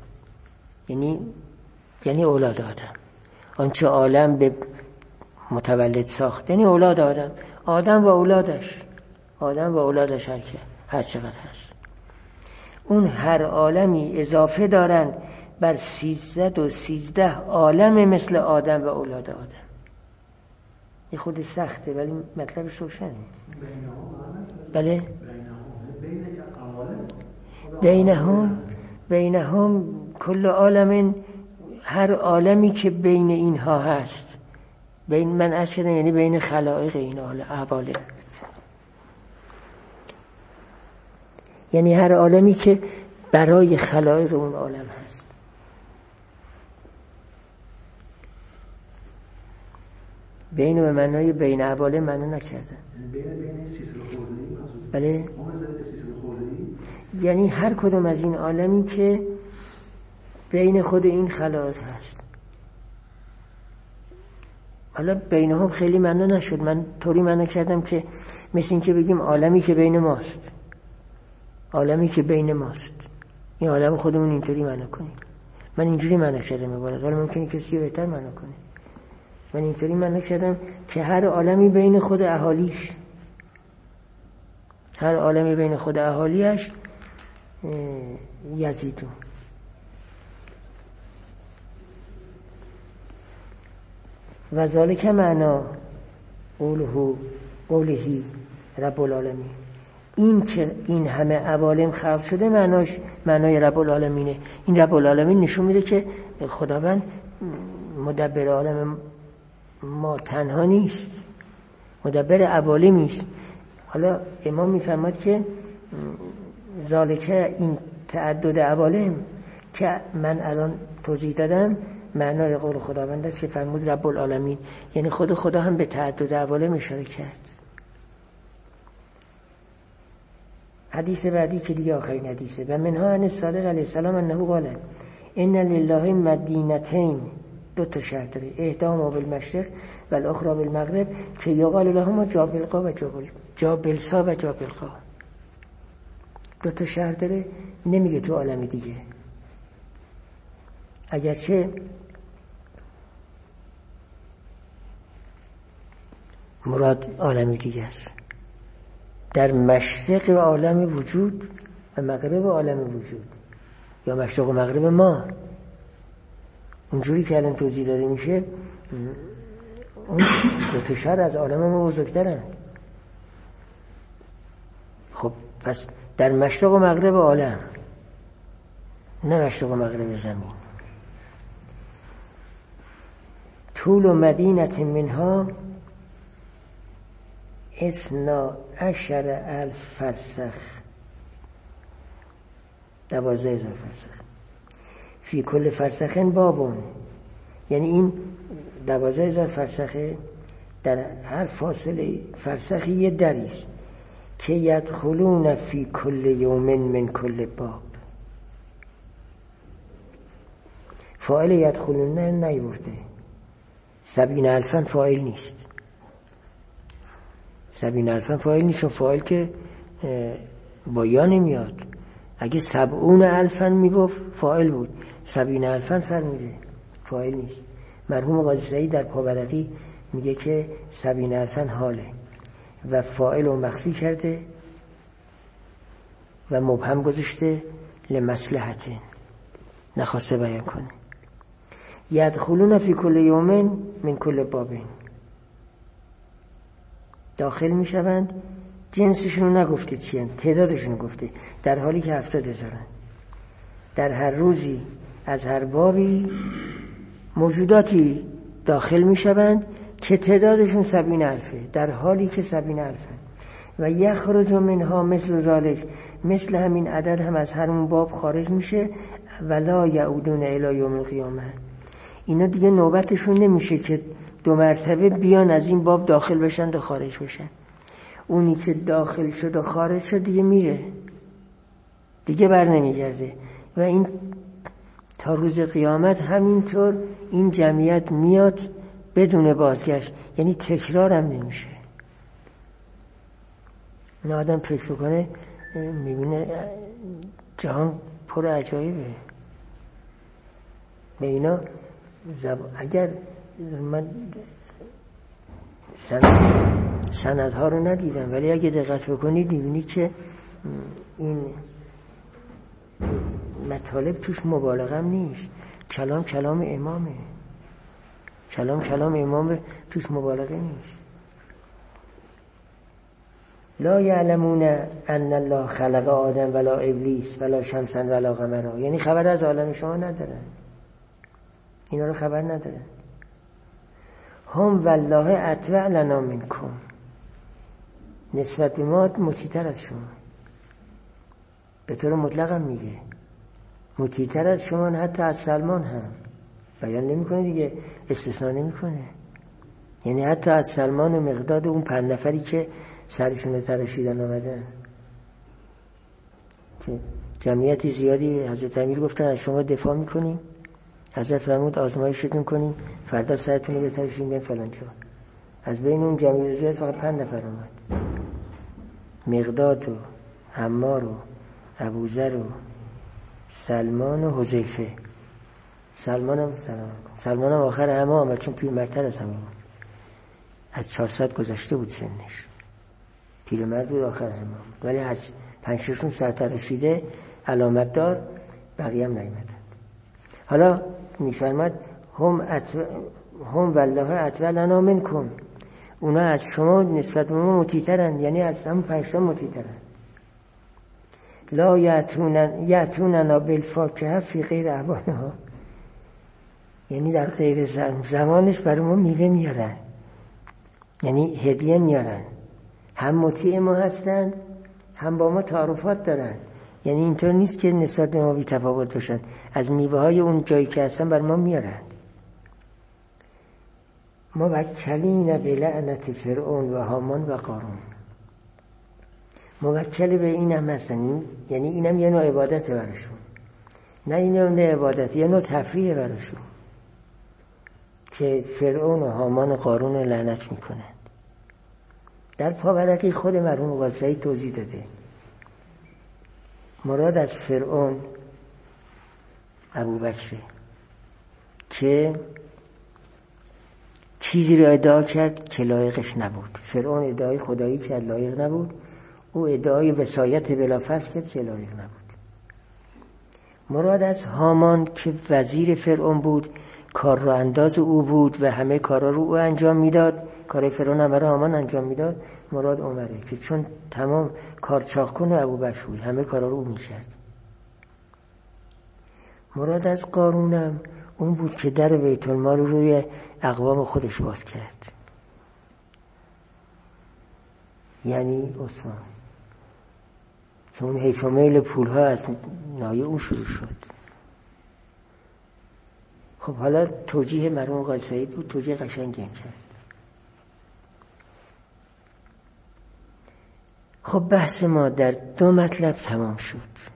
یعنی اولاد آدم. آنچه عالم به متولد ساخت یعنی اولاد آدم. آدم و اولادش هر چقدر هست. اون هر عالمی اضافه دارند بر 313 عالم مثل آدم و اولاد آدم. یه خود سخته ولی مطلبش روشنه. بله؟ بینهم کل عالم، هر عالمی که بین اینها هست، بین من عرض کردم یعنی بین خلائق این عوالم، یعنی هر عالمی که برای خلائق اون عالم هست. بین و معنای بین عوالم معنا نکردن. بین 300 خورده‌ای. بله؟ یعنی هر کدوم از این عالمی که بین خود این خلائق هست. حالا بینهم خیلی معنا نشد، من طوری معنا کردم که مثل این که بگیم عالمی که بین ماست، عالمی که بین ماست، این عالم خودمون اینطوری معنا کنیم. من اینجوری معنا کردم عبارت، ولی ممکنه کسی بهتر معنا کنه. من اینطوری معنا کردم که هر عالمی بین خود اهالیش، هر عالمی بین خود اهالیش یزیدون. و ذالک معنا قولهی رب العالمین. این که این همه عوالم خلق شده معنای رب العالمینه. این رب العالمین نشون میده که خداوند مدبر عالم ما تنها نیست، مدبر عوالمی است. حالا امام میفرماد که ذالک، این تعدد عوالم که من الان توضیح دادم، معنای قول خداوند است که فرمود رب العالمین، یعنی خدا هم به تعدد عوالم اشاره کرد. حدیث بعدی که دیگه آخرین حدیثه. و منها عن الصادق علیه السلام انه قال ان لله مدینتین، دو تا شهر داره، احداهما بالمشرق و الاخرى بالمغرب، که یقال لهما جابلقا و جابلسا و جابلقا. دو تا شهر داره، نمیگه تو عالم دیگه، اگرچه مراد عالمی دیگه است. در مشرق عالم وجود و مغرب عالم وجود، یا مشرق و مغرب ما، اونجوری که الان توضیح داده میشه، اون دو تا شهر از عالم ما بزرگترن. خب پس در مشرق و مغرب عالم، نه مشرق و مغرب زمین. طول و مدینت منها 12,000 فرسخ، 12,000 فرسخ. فی کل فرسخن بابون، یعنی این 12,000 فرسخه، در هر فاصله فرسخی یه دریست که یدخلون فی کل یوم من کل باب. فاعل یدخلون نیورده، 70,000 فاعل نیست. 70,000 فاعل نیست، چون فاعل که با یا نمیاد. اگه 70,000 میگفت فاعل بود، 70,000 فرمیده فاعل نیست. مرحوم قاضی سعید در پاورقی میگه که 70,000 حاله و فاعل رو مخفی کرده و مبهم گذاشته لمصلحته، نخواسته بیان کنه. یدخلون فی کل یوم من کل بابین، داخل میشوند، جنسشون رو نگفته چیه، تعدادشون رو گفته، در حالی که 70,000 در هر روزی از هر بابی موجوداتی داخل میشوند که تعدادشون 70,000 در حالی که 70,000 و یخرج منها مثل ذالک، مثل همین عدد هم از هر اون باب خارج میشه. ولا یعودون الی یوم القیامه، اینا دیگه نوبتشون نمیشه که 2 مرتبه بیان از این باب داخل بشن و خارج بشن. اونی که داخل شد و خارج شد دیگه میره، دیگه بر نمیگرده و این تا روز قیامت همینطور این جمعیت میاد بدون بازگشت، یعنی تکرار هم نمیشه. این آدم فکر کنه میبینه جهان پر عجایبه. به اینا اگر من سندها رو ندیدم ولی اگه دقت بکنید میبینید که این مطالب توش مبالغه هم نیست، کلام امامه، کلام امام توش مبالغه نیست. لا یعلمون ان الله خلق آدم ولا ابلیس ولا شمسا ولا قمرا، یعنی خبر از عالم شما ندارن، اینا رو خبر ندارن. هم والله اتبع لنا منکم، نسبت به ما مطیع‌تر از شما، به طور مطلق هم میگه مطیع‌تر از شما، حتی از سلمان هم بیان نمیکنه دیگه، استثناء نمیکنه، یعنی حتی از سلمان و مقداد اون 5 نفری که سرشون تراشیدن آمدن که جمعیتی زیادی حضرت امیر گفتن از شما دفاع میکنیم، حضرت فرمود آزمایشتون کنیم، فردا سرتون رو بتراشیم به فلان جا. از بین اون جمعیت زیاد فقط 5 نفر آمد، مقداد و عمار و ابوذر و سلمان و حذیفه. سلمان هم آخر همه آمد چون پیرمردتر از همه بود، از 400 گذشته بود سنش، پیرمرد بود، آخر همه بود، ولی 5-6 سرتراشیده علامت دار، بقیه هم نیامدند. حالا میفرماد هم والله اتبع لنا منکم، اونا از شما نسبت به ما مطیع‌ترن، یعنی از هم 5 مطیع‌ترن. لا یأتوننا بالفاکهه فی غیر احوالها، یعنی در غیر زمانش برای ما میوه میارن، یعنی هدیه میارن، هم مطیع ما هستند هم با ما تعارفات دارن، یعنی اینطور نیست که نسبت به ما بی تفاوت باشن، از میوه های اون جایی که هستن بر ما میارن. ما وکلین به لعنت فرعون و هامان و قارون، موکل به این هم هستن، یعنی اینم یه نوع عبادت براشون، نه این نوع عبادت، یه نوع تفریح براشون که فرعون و هامان و قارون رو لعنت میکنند. در پاورقی خود مرحوم قاضی سعید توضیح داده مراد از فرعون ابوبکر که چیزی رو ادعا کرد که لایقش نبود. فرعون ادعای خدایی کرد لایق نبود، او ادعای وصایت بلافاصله کرد که لایق نبود. مراد از هامان که وزیر فرعون بود، کار رو انداز او بود و همه کارا رو او انجام میداد، کار فرعون هم رو هامان انجام میداد. مراد عمره که چون تمام کار چاق‌کن ابوبکر بود، همه کارا رو او میکرد. مراد از قارونم اون بود که در بیت المال روی اقوام خودش باز کرد، یعنی عثمان، که اون حیف و میل پولها از نایه او شروع شد. خب حالا توجیه مرحوم قاضی سعید بود، توجیه قشنگی کرد. خب بحث ما در 2 مطلب تمام شد.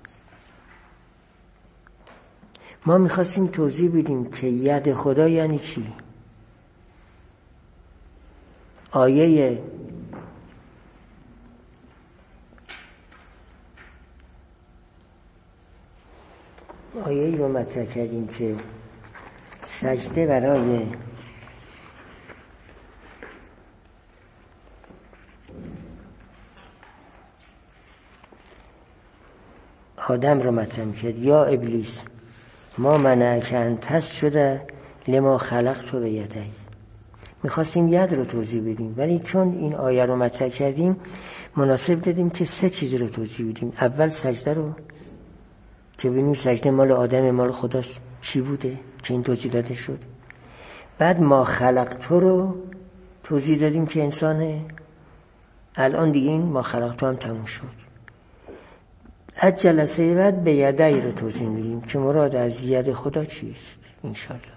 ما میخواستیم توضیح بدیم که ید خدا یعنی چی. آیه آیه‌ای رو مطرح کردیم که سجده برای آدم رو مطرح کرد. یا ابلیس ما منعک ان تسجد لما خلقت بیدی. میخواستیم ید رو توضیح بدیم، ولی چون این آیه رو مطرح کردیم مناسب دیدیم که 3 چیز رو توضیح بدیم. اول سجده رو که ببینیم سجده مال آدم مال خداست چی بوده که این توضیح داده شد. بعد ما خلقت رو توضیح دادیم که انسانه. الان دیگه این ما خلقت هم تموم شد. از جلسه بعد به یدی رو توضیح میدیم که مراد از ید خدا چیست انشالله.